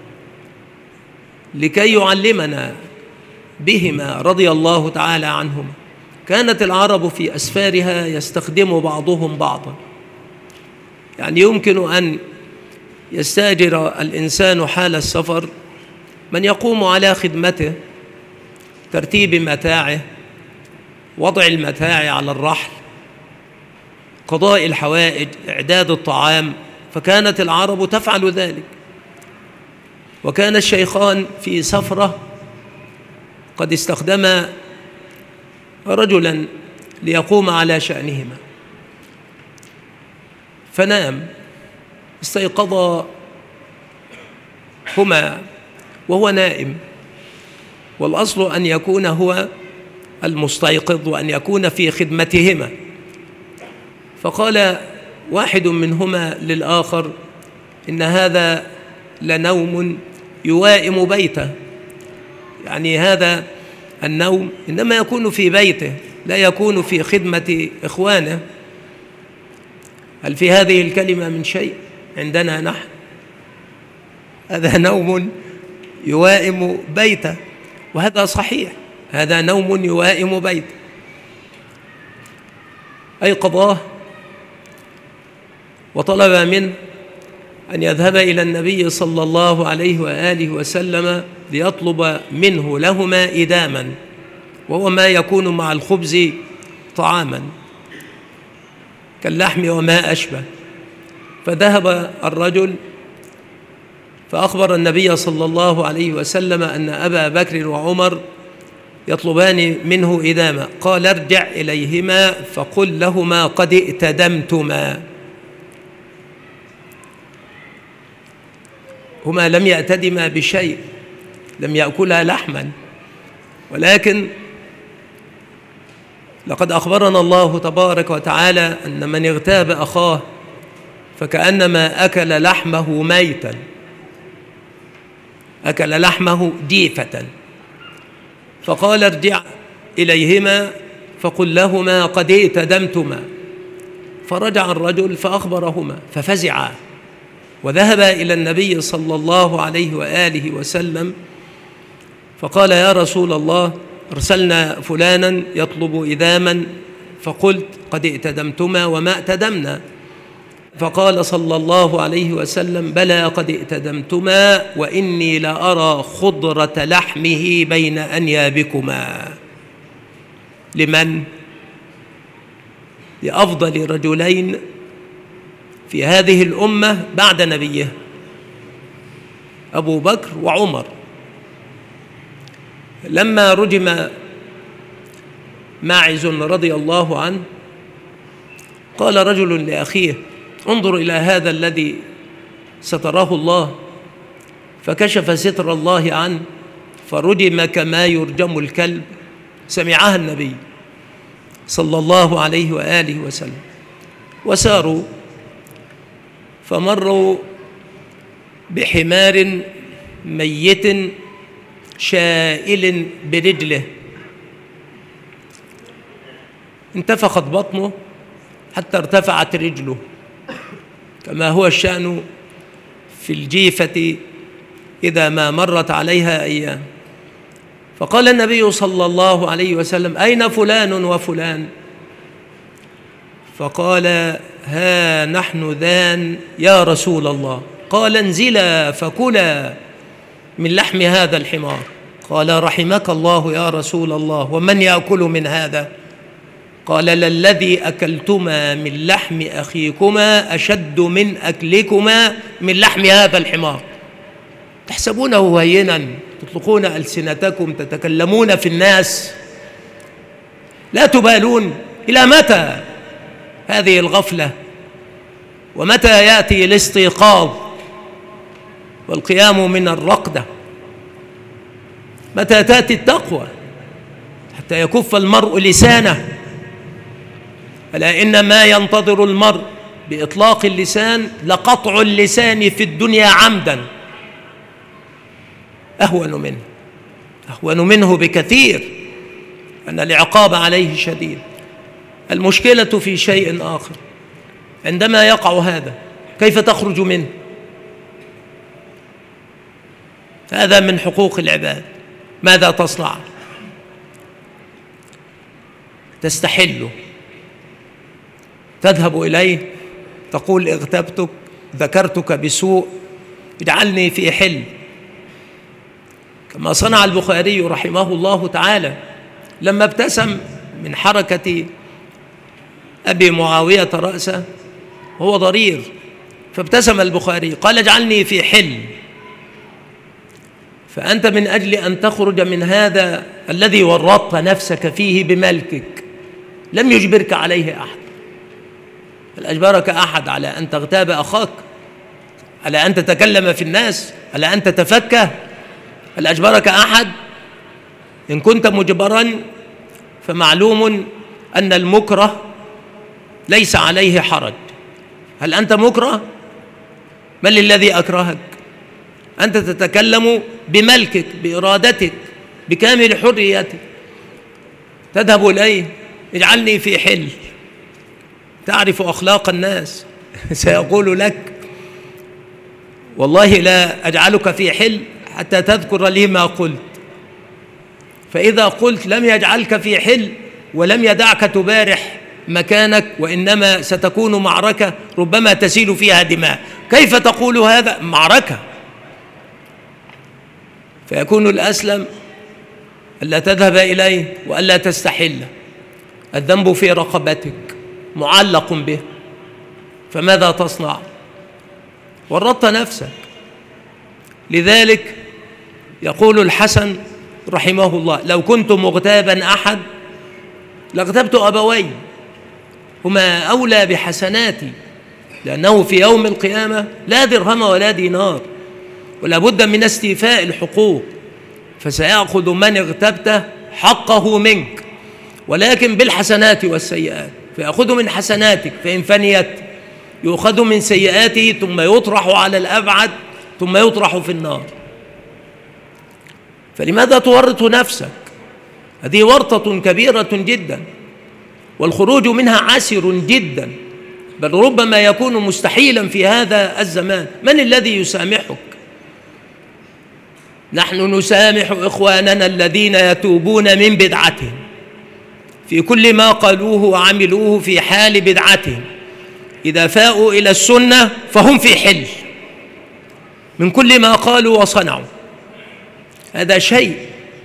لكي يعلمنا بهما رضي الله تعالى عنهما. كانت العرب في أسفارها يستخدم بعضهم بعضا، يعني يمكن أن يستأجر الإنسان حال السفر من يقوم على خدمته، ترتيب متاعه، وضع المتاع على الرحل، قضاء الحوائج، إعداد الطعام، فكانت العرب تفعل ذلك. وكان الشيخان في سفرة قد استخدما رجلا ليقوم على شأنهما، فنام، استيقظ هما وهو نائم، والأصل أن يكون هو المستيقظ وأن يكون في خدمتهما. فقال واحد منهما للآخر: إن هذا لنوم يوائم بيته، يعني هذا النوم إنما يكون في بيته، لا يكون في خدمة إخوانه. هل في هذه الكلمة من شيء عندنا نحن؟ هذا نوم يوائم بيته، وهذا صحيح، هذا نوم يوائم بيته. أيقظاه وطلب منه أن يذهب إلى النبي صلى الله عليه وآله وسلم ليطلب منه لهما إداما، وهو ما يكون مع الخبز طعاما كاللحم وما أشبه. فذهب الرجل فأخبر النبي صلى الله عليه وسلم أن أبا بكر وعمر يطلبان منه إداما. قال: ارجع إليهما فقل لهما قد ائتدمتما. هما لم يأتدما بشيء، لم يأكلا لحما، ولكن لقد أخبرنا الله تبارك وتعالى أن من اغتاب أخاه فكأنما أكل لحمه ميتا، أكل لحمه جيفة. فقال: ارجع إليهما فقل لهما قد ائتدمتما. فرجع الرجل فأخبرهما ففزعا، وذهبا إلى النبي صلى الله عليه وآله وسلم فقال: يا رسول الله، أرسلنا فلانا يطلب إداما فقلت قد ائتدمتما وما ائتدمنا. فقال صلى الله عليه وسلم: بلى قد ائتدمتما، وإني لأرى خضرة لحمه بين أنيابكما. لمن؟ لأفضل رجلين في هذه الأمة بعد نبيه، أبو بكر وعمر. لما رجم ماعز رضي الله عنه قال رجل لأخيه: انظر إلى هذا الذي ستره الله، فكشف ستر الله عنه فرجم كما يرجم الكلب. سمعها النبي صلى الله عليه وآله وسلم. وساروا فمروا بحمار ميت شائل برجله، انتفخت بطنه حتى ارتفعت رجله، كما هو الشأن في الجيفة إذا ما مرت عليها أيام. فقال النبي صلى الله عليه وسلم: أين فلان وفلان؟ فقال: ها نحن ذان يا رسول الله. قال: انزلا فكلا من لحم هذا الحمار. قال: رحمك الله يا رسول الله، ومن يأكل من هذا؟ قال: للذي أكلتما من لحم أخيكما أشد من أكلكما من لحم هذا الحمار. تحسبونه هينا، تطلقون ألسنتكم، تتكلمون في الناس، لا تبالون. إلى متى هذه الغفلة؟ ومتى يأتي الاستيقاظ والقيام من الرقدة؟ متى تأتي التقوى حتى يكف المرء لسانه؟ ألا إن ما ينتظر المرء بإطلاق اللسان لقطع اللسان في الدنيا عمدا أهون منه أهون منه بكثير، أن العقاب عليه شديد. المشكلة في شيء آخر، عندما يقع هذا كيف تخرج منه؟ هذا من حقوق العباد. ماذا تصنع؟ تستحل، تذهب إليه تقول: اغتبتك، ذكرتك بسوء، اجعلني في حل، كما صنع البخاري رحمه الله تعالى لما ابتسم من حركة أبي معاوية رأسه وهو ضرير، فابتسم البخاري قال: اجعلني في حل. فأنت من أجل أن تخرج من هذا الذي ورطت نفسك فيه بملكك لم يجبرك عليه أحد. هل أجبرك أحد على أن تغتاب أخاك؟ على أن تتكلم في الناس؟ على أن تتفكه؟ هل أجبرك أحد؟ إن كنت مجبرا فمعلوم أن المكره ليس عليه حرج. هل أنت مكره؟ من الذي أكرهك؟ أنت تتكلم بملكك، بإرادتك، بكامل حريتك. تذهب إليه: اجعلني في حل. تعرف أخلاق الناس، سيقول لك: والله لا أجعلك في حل حتى تذكر لي ما قلت. فإذا قلت لم يجعلك في حل ولم يدعك تبارح مكانك، وإنما ستكون معركة ربما تسيل فيها دماء. كيف تقول هذا؟ معركة. فيكون الأسلم ألا تذهب إليه وألا تستحل. الذنب في رقبتك معلق به، فماذا تصنع؟ ورطت نفسك. لذلك يقول الحسن رحمه الله: لو كنت مغتابا أحد لاغتبت أبوي، هما أولى بحسناتي، لأنه في يوم القيامة لا درهم ولا دينار، ولا بد من استيفاء الحقوق، فسيأخذ من اغتبته حقه منك، ولكن بالحسنات والسيئات. فيأخذ من حسناتك فإن فنيت يؤخذ من سيئاته ثم يطرح على الأبعد ثم يطرح في النار. فلماذا تورط نفسك؟ هذه ورطة كبيرة جدا، والخروج منها عسر جدا، بل ربما يكون مستحيلا في هذا الزمان. من الذي يسامحك؟ نحن نسامح إخواننا الذين يتوبون من بدعتهم في كل ما قالوه وعملوه في حال بدعتهم، إذا فاءوا إلى السنة فهم في حل من كل ما قالوا وصنعوا. هذا شيء.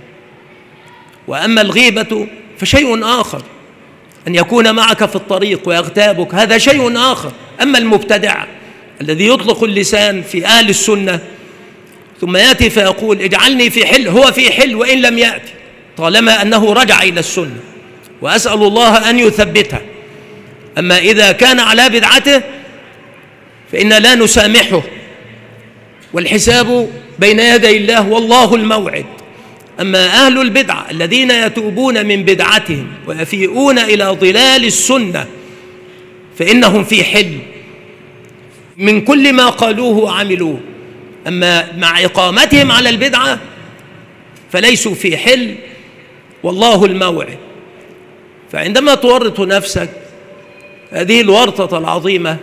وأما الغيبة فشيء آخر، أن يكون معك في الطريق ويغتابك، هذا شيء آخر. أما المبتدع الذي يطلق اللسان في أهل السنة ثم يأتي فيقول: اجعلني في حل، هو في حل وإن لم يأتي، طالما أنه رجع إلى السنة، وأسأل الله أن يثبته. أما إذا كان على بدعته فإن لا نسامحه، والحساب بين يدي الله والله الموعد. أما أهل البدعة الذين يتوبون من بدعتهم ويفيئون إلى ظلال السنة فإنهم في حل من كل ما قالوه وعملوه. أما مع إقامتهم على البدعة فليسوا في حل والله الموعد. فعندما تورط نفسك هذه الورطة العظيمة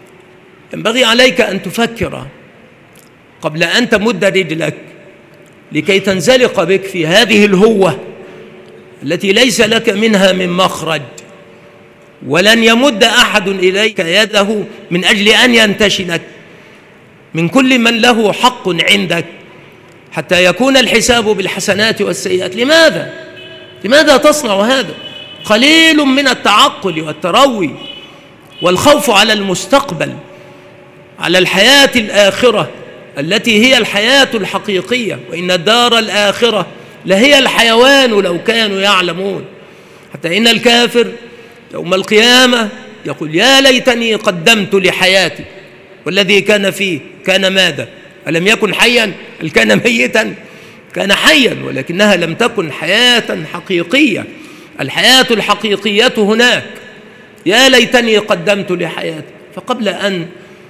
ينبغي عليك أن تفكر قبل أن تمد رجلك لكي تنزلق بك في هذه الهوة التي ليس لك منها من مخرج، ولن يمد أحد إليك يده من أجل أن ينتشلك من كل من له حق عندك، حتى يكون الحساب بالحسنات والسيئات. لماذا؟ لماذا تصنع هذا؟ قليل من التعقل والتروي والخوف على المستقبل، على الحياة الآخرة التي هي الحياة الحقيقية، وإن الدار الآخرة لهي الحيوان لو كانوا يعلمون. حتى إن الكافر يوم القيامة يقول يا ليتني قدمت لحياتي، والذي كان فيه كان ماذا؟ ألم يكن حيا؟ هل كان ميتا؟ كان حيا، ولكنها لم تكن حياة حقيقية. الحياة الحقيقية هناك. يا ليتني قدمت لحياتي. فقبل أن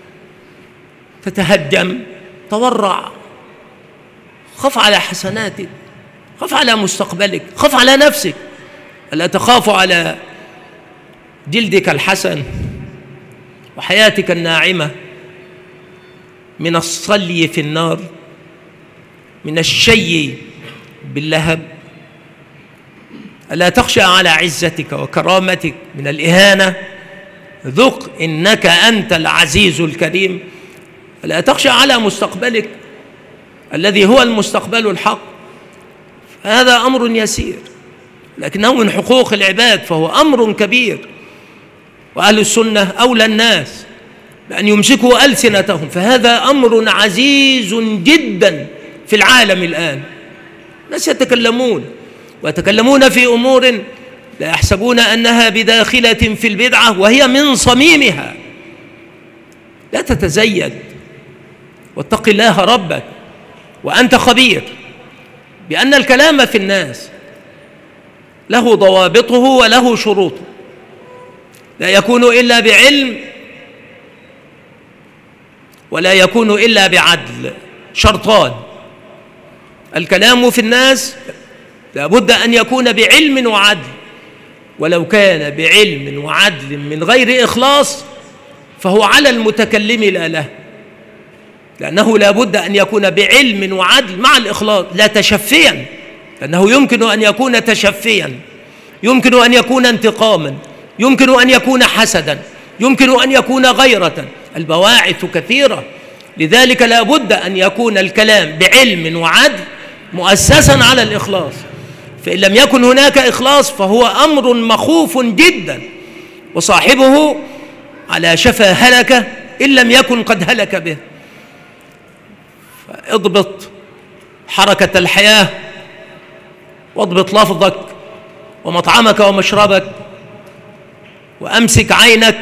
تتهجم تورع، خف على حسناتك، خف على مستقبلك، خف على نفسك. ألا تخاف على جلدك الحسن وحياتك الناعمة من الصلي في النار، من الشي باللهب؟ ألا تخشى على عزتك وكرامتك من الإهانة؟ ذق إنك أنت العزيز الكريم. ألا تخشى على مستقبلك الذي هو المستقبل الحق؟ هذا أمر يسير، لكنه من حقوق العباد، فهو أمر كبير. وأهل السنة أولى الناس بأن يمسكوا ألسنتهم، فهذا أمر عزيز جدا في العالم الآن. الناس يتكلمون ويتكلمون في أمور لا يحسبون أنها بداخلة في البدعة وهي من صميمها. لا تتزيد، واتق الله ربك وأنت خبير بأن الكلام في الناس له ضوابطه وله شروطه، لا يكون إلا بعلم ولا يكون إلا بعدل. شرطان: الكلام في الناس لا بد أن يكون بعلم وعدل، ولو كان بعلم وعدل من غير إخلاص فهو على المتكلم لا له، لأنه لا بد أن يكون بعلم وعدل مع الإخلاص، لا تشفيا، لأنه يمكن أن يكون تشفيا، يمكن أن يكون انتقاما، يمكن أن يكون حسدا، يمكن أن يكون غيرة. البواعث كثيرة، لذلك لا بد أن يكون الكلام بعلم وعدل مؤسسا على الإخلاص. فإن لم يكن هناك إخلاص فهو أمر مخوف جدا، وصاحبه على شفا هلكة إن لم يكن قد هلك به. فاضبط حركة الحياة، واضبط لفظك ومطعمك ومشربك، وأمسك عينك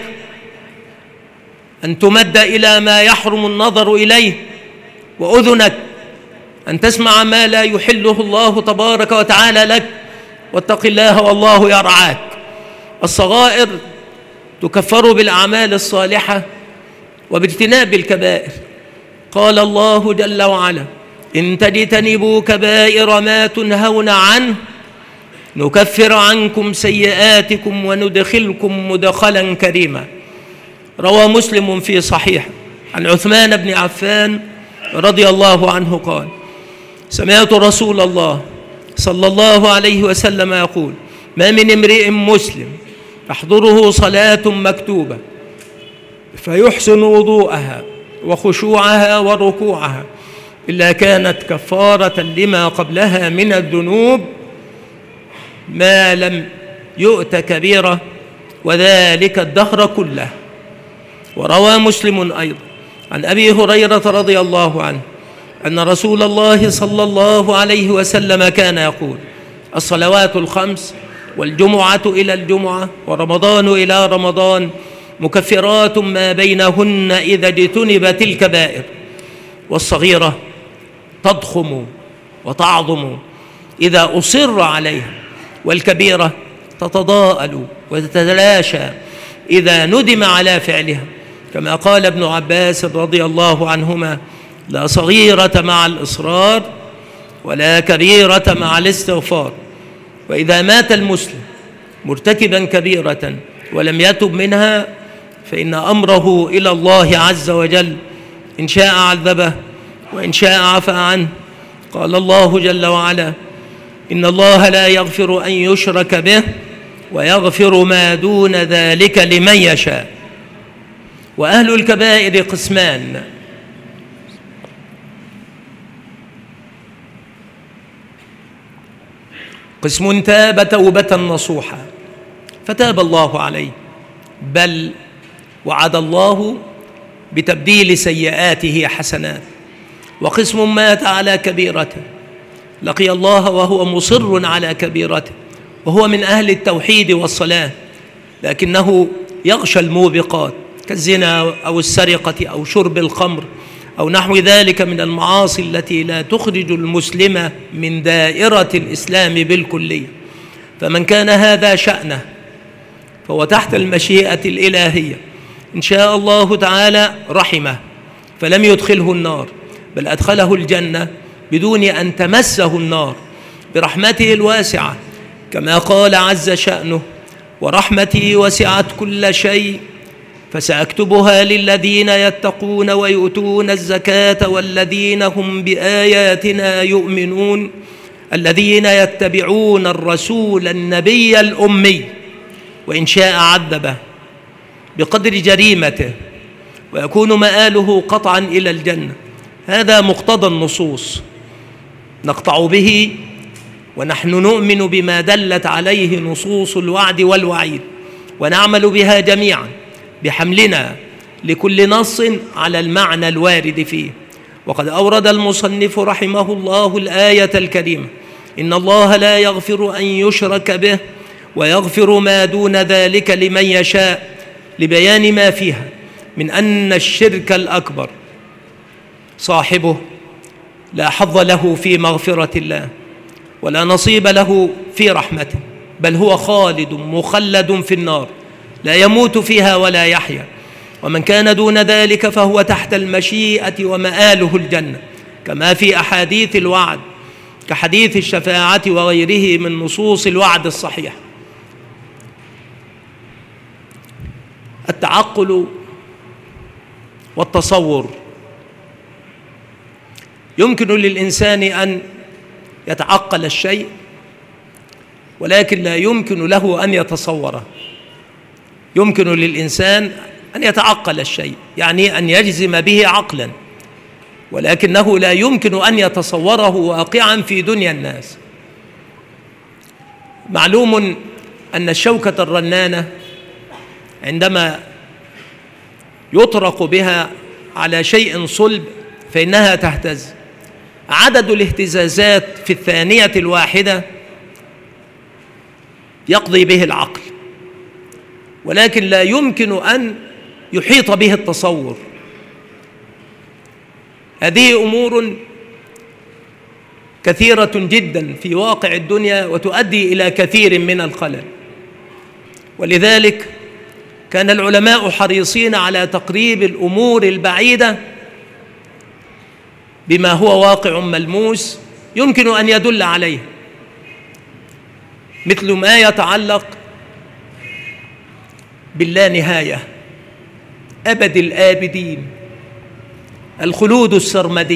أن تمد إلى ما يحرم النظر إليه، وأذنك أن تسمع ما لا يحله الله تبارك وتعالى لك، واتق الله والله يرعاك. الصغائر تكفر بالأعمال الصالحة وباجتناب الكبائر. قال الله جل وعلا: إن تجتنبوا كبائر ما تنهون عنه نكفر عنكم سيئاتكم وندخلكم مدخلا كريما. روى مسلم في صحيح عن عثمان بن عفان رضي الله عنه قال: سمعت رسول الله صلى الله عليه وسلم يقول: ما من امرئ مسلم تحضره صلاة مكتوبة فيحسن وضوءها وخشوعها وركوعها إلا كانت كفارة لما قبلها من الذنوب ما لم يؤت كبيرة، وذلك الدهر كله. وروى مسلم أيضا عن أبي هريرة رضي الله عنه أن رسول الله صلى الله عليه وسلم كان يقول: الصلوات الخمس والجمعة إلى الجمعة ورمضان إلى رمضان مكفرات ما بينهن إذا اجتنبت الكبائر. والصغيرة تضخم وتعظم إذا أصر عليها، والكبيرة تتضاءل وتتلاشى إذا ندم على فعلها، كما قال ابن عباس رضي الله عنهما: لا صغيرة مع الإصرار ولا كبيرة مع الاستغفار. وإذا مات المسلم مرتكبا كبيرة ولم يتب منها فإن أمره إلى الله عز وجل، إن شاء عذبه وإن شاء عفى عنه، قال الله جل وعلا: إن الله لا يغفر أن يشرك به ويغفر ما دون ذلك لمن يشاء. وأهل الكبائر قسمان: قسم تاب توبة نصوحا فتاب الله عليه، بل وعد الله بتبديل سيئاته حسنات. وقسم مات على كبيرته، لقي الله وهو مصر على كبيرته، وهو من أهل التوحيد والصلاة، لكنه يغشى الموبقات كالزنا أو السرقة أو شرب الخمر أو نحو ذلك من المعاصي التي لا تخرج المسلم من دائرة الإسلام بالكلية. فمن كان هذا شأنه فهو تحت المشيئة الإلهية، إن شاء الله تعالى رحمه فلم يدخله النار، بل أدخله الجنة بدون أن تمسه النار برحمته الواسعة، كما قال عز شأنه: ورحمتي وسعت كل شيء فسأكتبها للذين يتقون ويؤتون الزكاة والذين هم بآياتنا يؤمنون الذين يتبعون الرسول النبي الأمي وإن شاء عذبه بقدر جريمته ويكون مآله قطعا إلى الجنة. هذا مقتضى النصوص نقطع به، ونحن نؤمن بما دلت عليه نصوص الوعد والوعيد، ونعمل بها جميعا بحملنا لكل نص على المعنى الوارد فيه. وقد أورد المصنف رحمه الله الآية الكريمة: إن الله لا يغفر أن يشرك به ويغفر ما دون ذلك لمن يشاء، لبيان ما فيها من أن الشرك الأكبر صاحبه لا حظ له في مغفرة الله ولا نصيب له في رحمته، بل هو خالد مخلد في النار لا يموت فيها ولا يحيا. ومن كان دون ذلك فهو تحت المشيئة ومآله الجنة، كما في أحاديث الوعد كحديث الشفاعة وغيره من نصوص الوعد الصحيح. التعقل والتصور: يمكن للإنسان أن يتعقل الشيء، ولكن لا يمكن له أن يتصوره. يمكن للإنسان أن يتعقل الشيء، يعني أن يجزم به عقلا، ولكنه لا يمكن أن يتصوره واقعا في دنيا الناس. معلوم أن الشوكة الرنانة عندما يطرق بها على شيء صلب فإنها تهتز. عدد الاهتزازات في الثانية الواحدة يقضي به العقل، ولكن لا يمكن أن يحيط به التصور. هذه أمور كثيرة جدا في واقع الدنيا وتؤدي إلى كثير من الخلل، ولذلك كان العلماء حريصين على تقريب الأمور البعيدة بما هو واقع ملموس يمكن أن يدل عليه، مثل ما يتعلق باللانهاية، أبد الآبدين، الخلود السرمدي.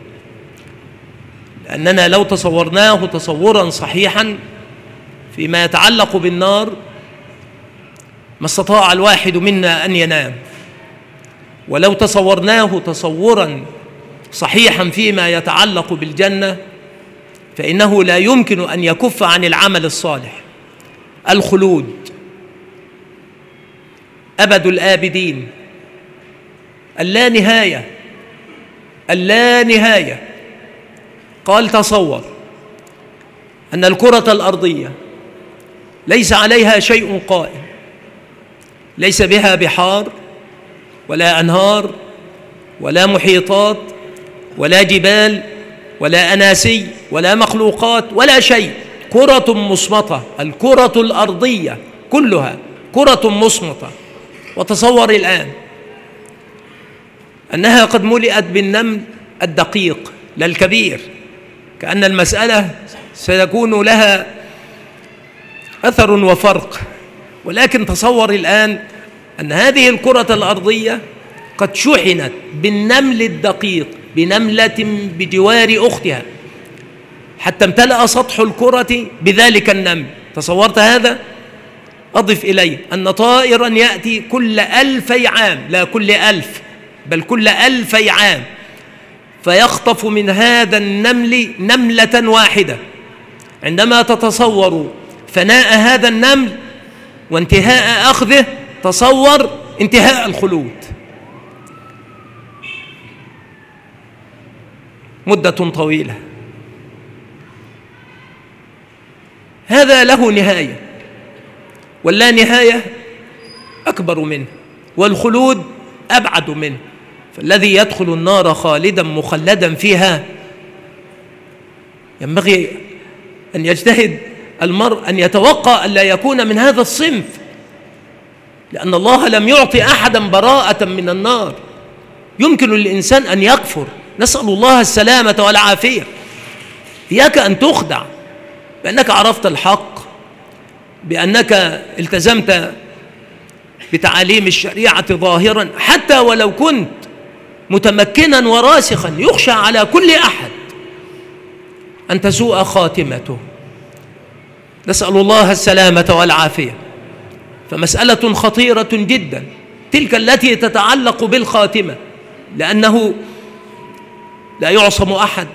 لأننا لو تصورناه تصورا صحيحا فيما يتعلق بالنار ما استطاع الواحد منا أن ينام، ولو تصورناه تصورا صحيحا فيما يتعلق بالجنة فإنه لا يمكن أن يكف عن العمل الصالح. الخلود، أبد الآبدين، اللا نهاية، اللا نهاية. قال: تصور أن الكرة الأرضية ليس عليها شيء قائم، ليس بها بحار ولا أنهار ولا محيطات ولا جبال ولا أناسي ولا مخلوقات ولا شيء، كرة مصمتة، الكرة الأرضية كلها كرة مصمتة. وتصور الآن أنها قد ملئت بالنمل الدقيق لا الكبير، كأن المسألة سيكون لها أثر وفرق، ولكن تصور الآن أن هذه الكرة الأرضية قد شحنت بالنمل الدقيق، بنملة بجوار أختها حتى امتلأ سطح الكرة بذلك النمل. تصورت هذا؟ أضف إليه أن طائرا يأتي كل ألفي عام، لا كل ألف بل كل ألفي عام، فيخطف من هذا النمل نملة واحدة. عندما تتصور فناء هذا النمل وانتهاء أخذه، تصور انتهاء الخلود. مدة طويلة. هذا له نهاية، واللا نهاية أكبر منه، والخلود أبعد منه. فالذي يدخل النار خالدا مخلدا فيها ينبغي أن يجتهد المرء أن يتوقع أن لا يكون من هذا الصنف، لأن الله لم يعطي أحدا براءة من النار. يمكن للإنسان أن يكفر، نسأل الله السلامة والعافية. إياك أن تخدع بأنك عرفت الحق، بأنك التزمت بتعاليم الشريعة ظاهرا، حتى ولو كنت متمكنا وراسخا، يخشى على كل أحد أن تسوء خاتمته. نسأل الله السلامة والعافية. فمسألة خطيرة جدا تلك التي تتعلق بالخاتمة، لأنه لا يعصم أحد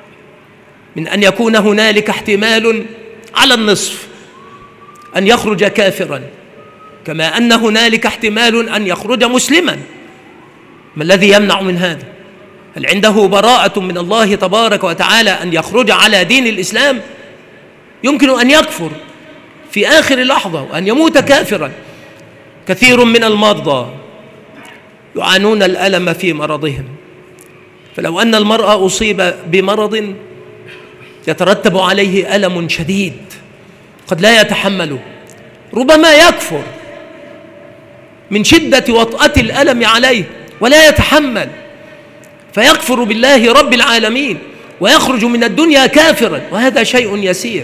من أن يكون هنالك احتمال على النصف أن يخرج كافرا، كما أن هنالك احتمال أن يخرج مسلما. ما الذي يمنع من هذا؟ هل عنده براءة من الله تبارك وتعالى أن يخرج على دين الإسلام؟ يمكن أن يكفر في آخر لحظة وأن يموت كافرا. كثير من المرضى يعانون الألم في مرضهم، فلو أن المرء أصيب بمرض يترتب عليه ألم شديد قد لا يتحمله، ربما يكفر من شدة وطأة الألم عليه ولا يتحمل، فيكفر بالله رب العالمين ويخرج من الدنيا كافرا، وهذا شيء يسير.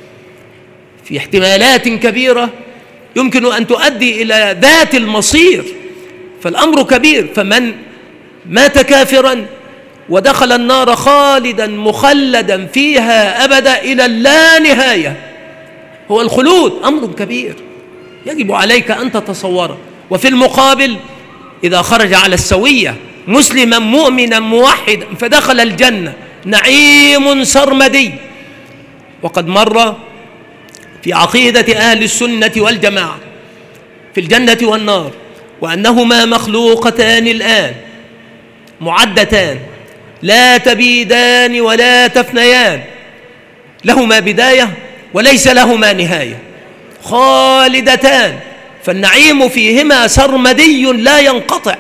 في احتمالات كبيرة يمكن أن تؤدي إلى ذات المصير، فالأمر كبير. فمن مات كافرا ودخل النار خالدا مخلدا فيها أبدا إلى اللا نهاية، هو الخلود، أمر كبير يجب عليك أن تتصوره. وفي المقابل إذا خرج على السوية مسلما مؤمنا موحدا فدخل الجنة، نعيم سرمدي. وقد مر في عقيدة أهل السنة والجماعة في الجنة والنار وأنهما مخلوقتان الآن معدتان لا تبيدان ولا تفنيان، لهما بداية وليس لهما نهاية، خالدتان، فالنعيم فيهما سرمدي لا ينقطع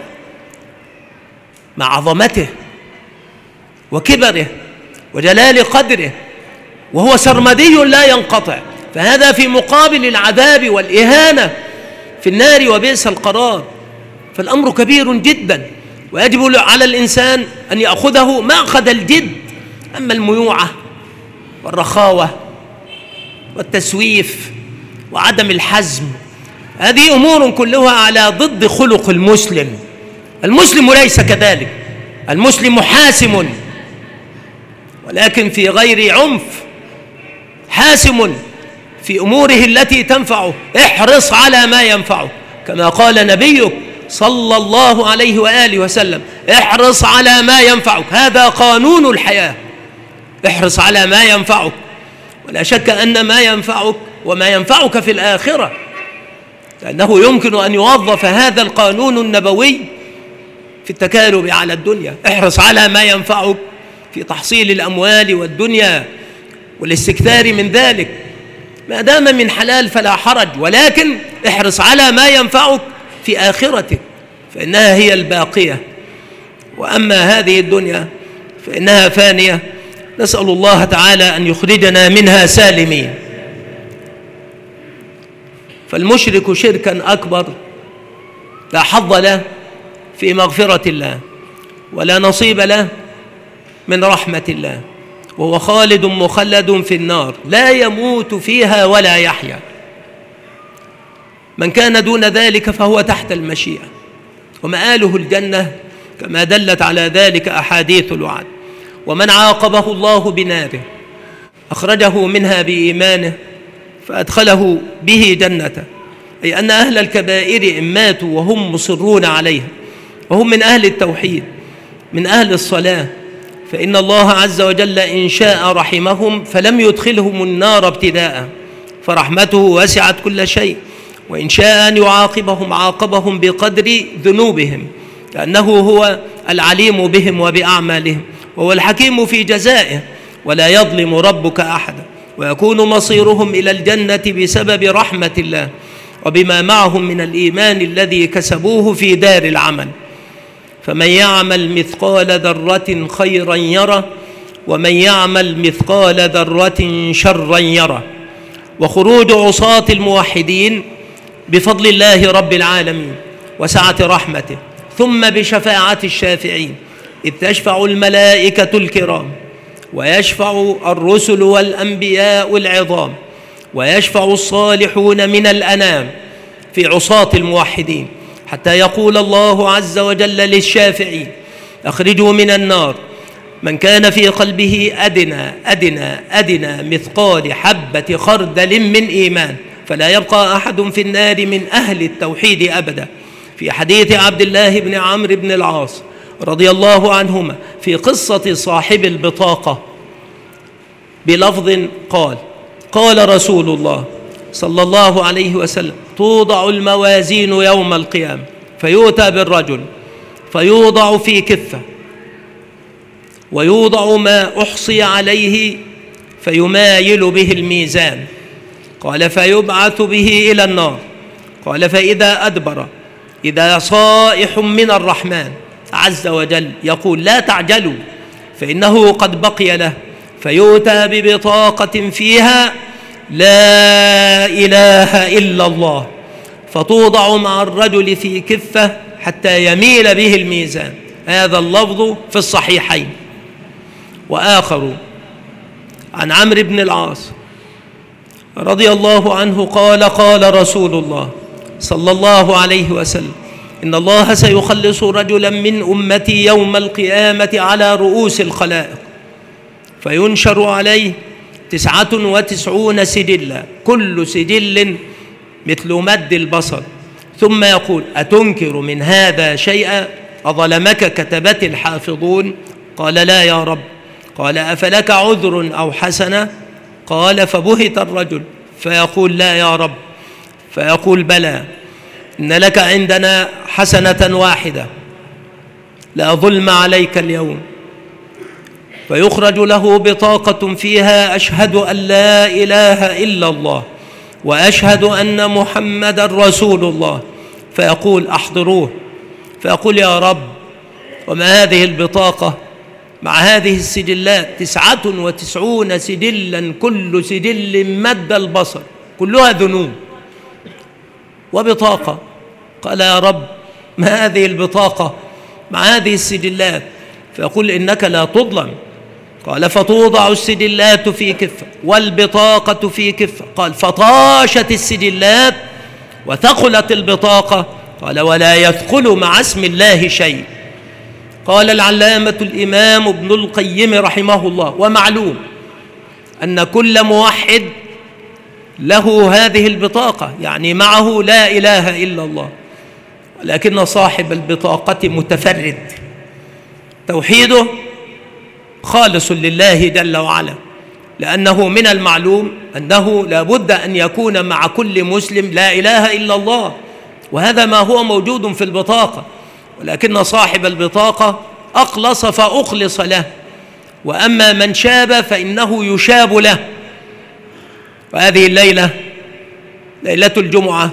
مع عظمته وكبره وجلال قدره، وهو سرمدي لا ينقطع. فهذا في مقابل العذاب والإهانة في النار وبئس القرار. فالأمر كبير جدا، ويجب على الإنسان أن يأخذه مأخذ الجد. أما الميوعة والرخاوة والتسويف وعدم الحزم، هذه أمور كلها على ضد خلق المسلم. المسلم ليس كذلك، المسلم حاسم، ولكن في غير عنف، حاسم في أموره التي تنفعه. احرص على ما ينفعه، كما قال نبيك صلى الله عليه وآله وسلم: احرص على ما ينفعك، هذا قانون الحياة. احرص على ما ينفعك، ولا شك أن ما ينفعك وما ينفعك في الآخرة، لأنه يمكن أن يوظف هذا القانون النبوي في التكالب على الدنيا. احرص على ما ينفعك في تحصيل الأموال والدنيا والاستكثار من ذلك، ما دام من حلال فلا حرج، ولكن احرص على ما ينفعك في آخرتك، فإنها هي الباقية، وأما هذه الدنيا فإنها فانية. نسأل الله تعالى أن يخرجنا منها سالمين. فالمشرك شركا أكبر لا حظ له في مغفرة الله ولا نصيب له من رحمة الله، وهو خالد مخلد في النار لا يموت فيها ولا يحيا. من كان دون ذلك فهو تحت المشيئة، ومآله الجنة كما دلت على ذلك أحاديث الوعد. ومن عاقبه الله بناره أخرجه منها بإيمانه فأدخله به جنته، أي أن أهل الكبائر إن ماتوا وهم مصرون عليها وهم من أهل التوحيد من أهل الصلاة فإن الله عز وجل إن شاء رحمهم فلم يدخلهم النار ابتداء، فرحمته وسعت كل شيء، وإن شاء أن يعاقبهم عاقبهم بقدر ذنوبهم، لأنه هو العليم بهم وبأعمالهم وهو الحكيم في جزائه، ولا يظلم ربك أحدا، ويكون مصيرهم إلى الجنة بسبب رحمة الله وبما معهم من الإيمان الذي كسبوه في دار العمل. فمن يعمل مثقال ذرة خيرا يره، ومن يعمل مثقال ذرة شرا يره. وخروج عصاة الموحدين بفضل الله رب العالمين وسعة رحمته، ثم بشفاعة الشافعين، إذ تشفع الملائكة الكرام، ويشفع الرسل والأنبياء العظام، ويشفع الصالحون من الأنام في عصاة الموحدين، حتى يقول الله عز وجل للشافعين: أخرجوا من النار من كان في قلبه أدنى أدنى أدنى مثقال حبة خردل من إيمان، فلا يبقى أحد في النار من أهل التوحيد أبدا. في حديث عبد الله بن عمرو بن العاص رضي الله عنهما في قصة صاحب البطاقة بلفظ قال: قال رسول الله صلى الله عليه وسلم: توضع الموازين يوم القيامة، فيؤتى بالرجل فيوضع في كفة، ويوضع ما أحصي عليه فيمايل به الميزان. قال: فيبعث به إلى النار. قال: فإذا أدبر، إذا صائح من الرحمن عز وجل يقول: لا تعجلوا فإنه قد بقي له، فيؤتى ببطاقة فيها: لا إله إلا الله، فتوضع مع الرجل في كفة حتى يميل به الميزان. هذا اللفظ في الصحيحين. وآخر عن عمرو بن العاص رضي الله عنه قال: قال رسول الله صلى الله عليه وسلم: إن الله سيخلص رجلا من أمتي يوم القيامة على رؤوس الخلائق، فينشر عليه تسعة وتسعون سجلا، كل سجل مثل مد البصر، ثم يقول: أتنكر من هذا شيئا؟ أظلمك كتبت الحافظون؟ قال: لا يا رب. قال: أفلك عذر أو حسنة؟ قال: فبهت الرجل فيقول: لا يا رب. فيقول: بلى، إن لك عندنا حسنة واحدة، لا ظلم عليك اليوم. فيخرج له بطاقة فيها: أشهد أن لا إله إلا الله وأشهد أن محمدا رسول الله. فيقول: أحضروه. فيقول: يا رب، وما هذه البطاقة مع هذه السجلات؟ تسعة وتسعون سجلا، كل سجل مد البصر، كلها ذنوب وبطاقة. قال: يا رب، ما هذه البطاقة مع هذه السجلات؟ فيقول: إنك لا تظلم. قال: فتوضع السجلات في كفة والبطاقة في كفة. قال: فطاشت السجلات وثقلت البطاقة. قال: ولا يثقل مع اسم الله شيء. قال العلامة الإمام ابن القيم رحمه الله: ومعلوم أن كل موحد له هذه البطاقة، يعني معه لا إله إلا الله، ولكن صاحب البطاقة متفرد، توحيده خالص لله جل وعلا، لأنه من المعلوم أنه لا بد أن يكون مع كل مسلم لا إله إلا الله، وهذا ما هو موجود في البطاقة، ولكن صاحب البطاقة أخلص فأخلص له، وأما من شاب فإنه يشاب له. وهذه الليلة ليلة الجمعة،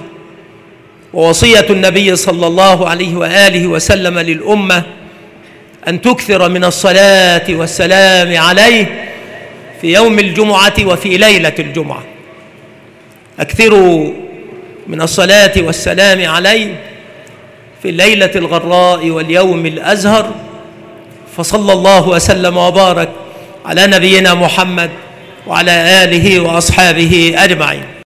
ووصية النبي صلى الله عليه وآله وسلم للأمة أن تكثر من الصلاة والسلام عليه في يوم الجمعة وفي ليلة الجمعة. أكثروا من الصلاة والسلام عليه في الليلة الغراء واليوم الأزهر. فصلى الله وسلم وبارك على نبينا محمد وعلى آله وأصحابه أجمعين.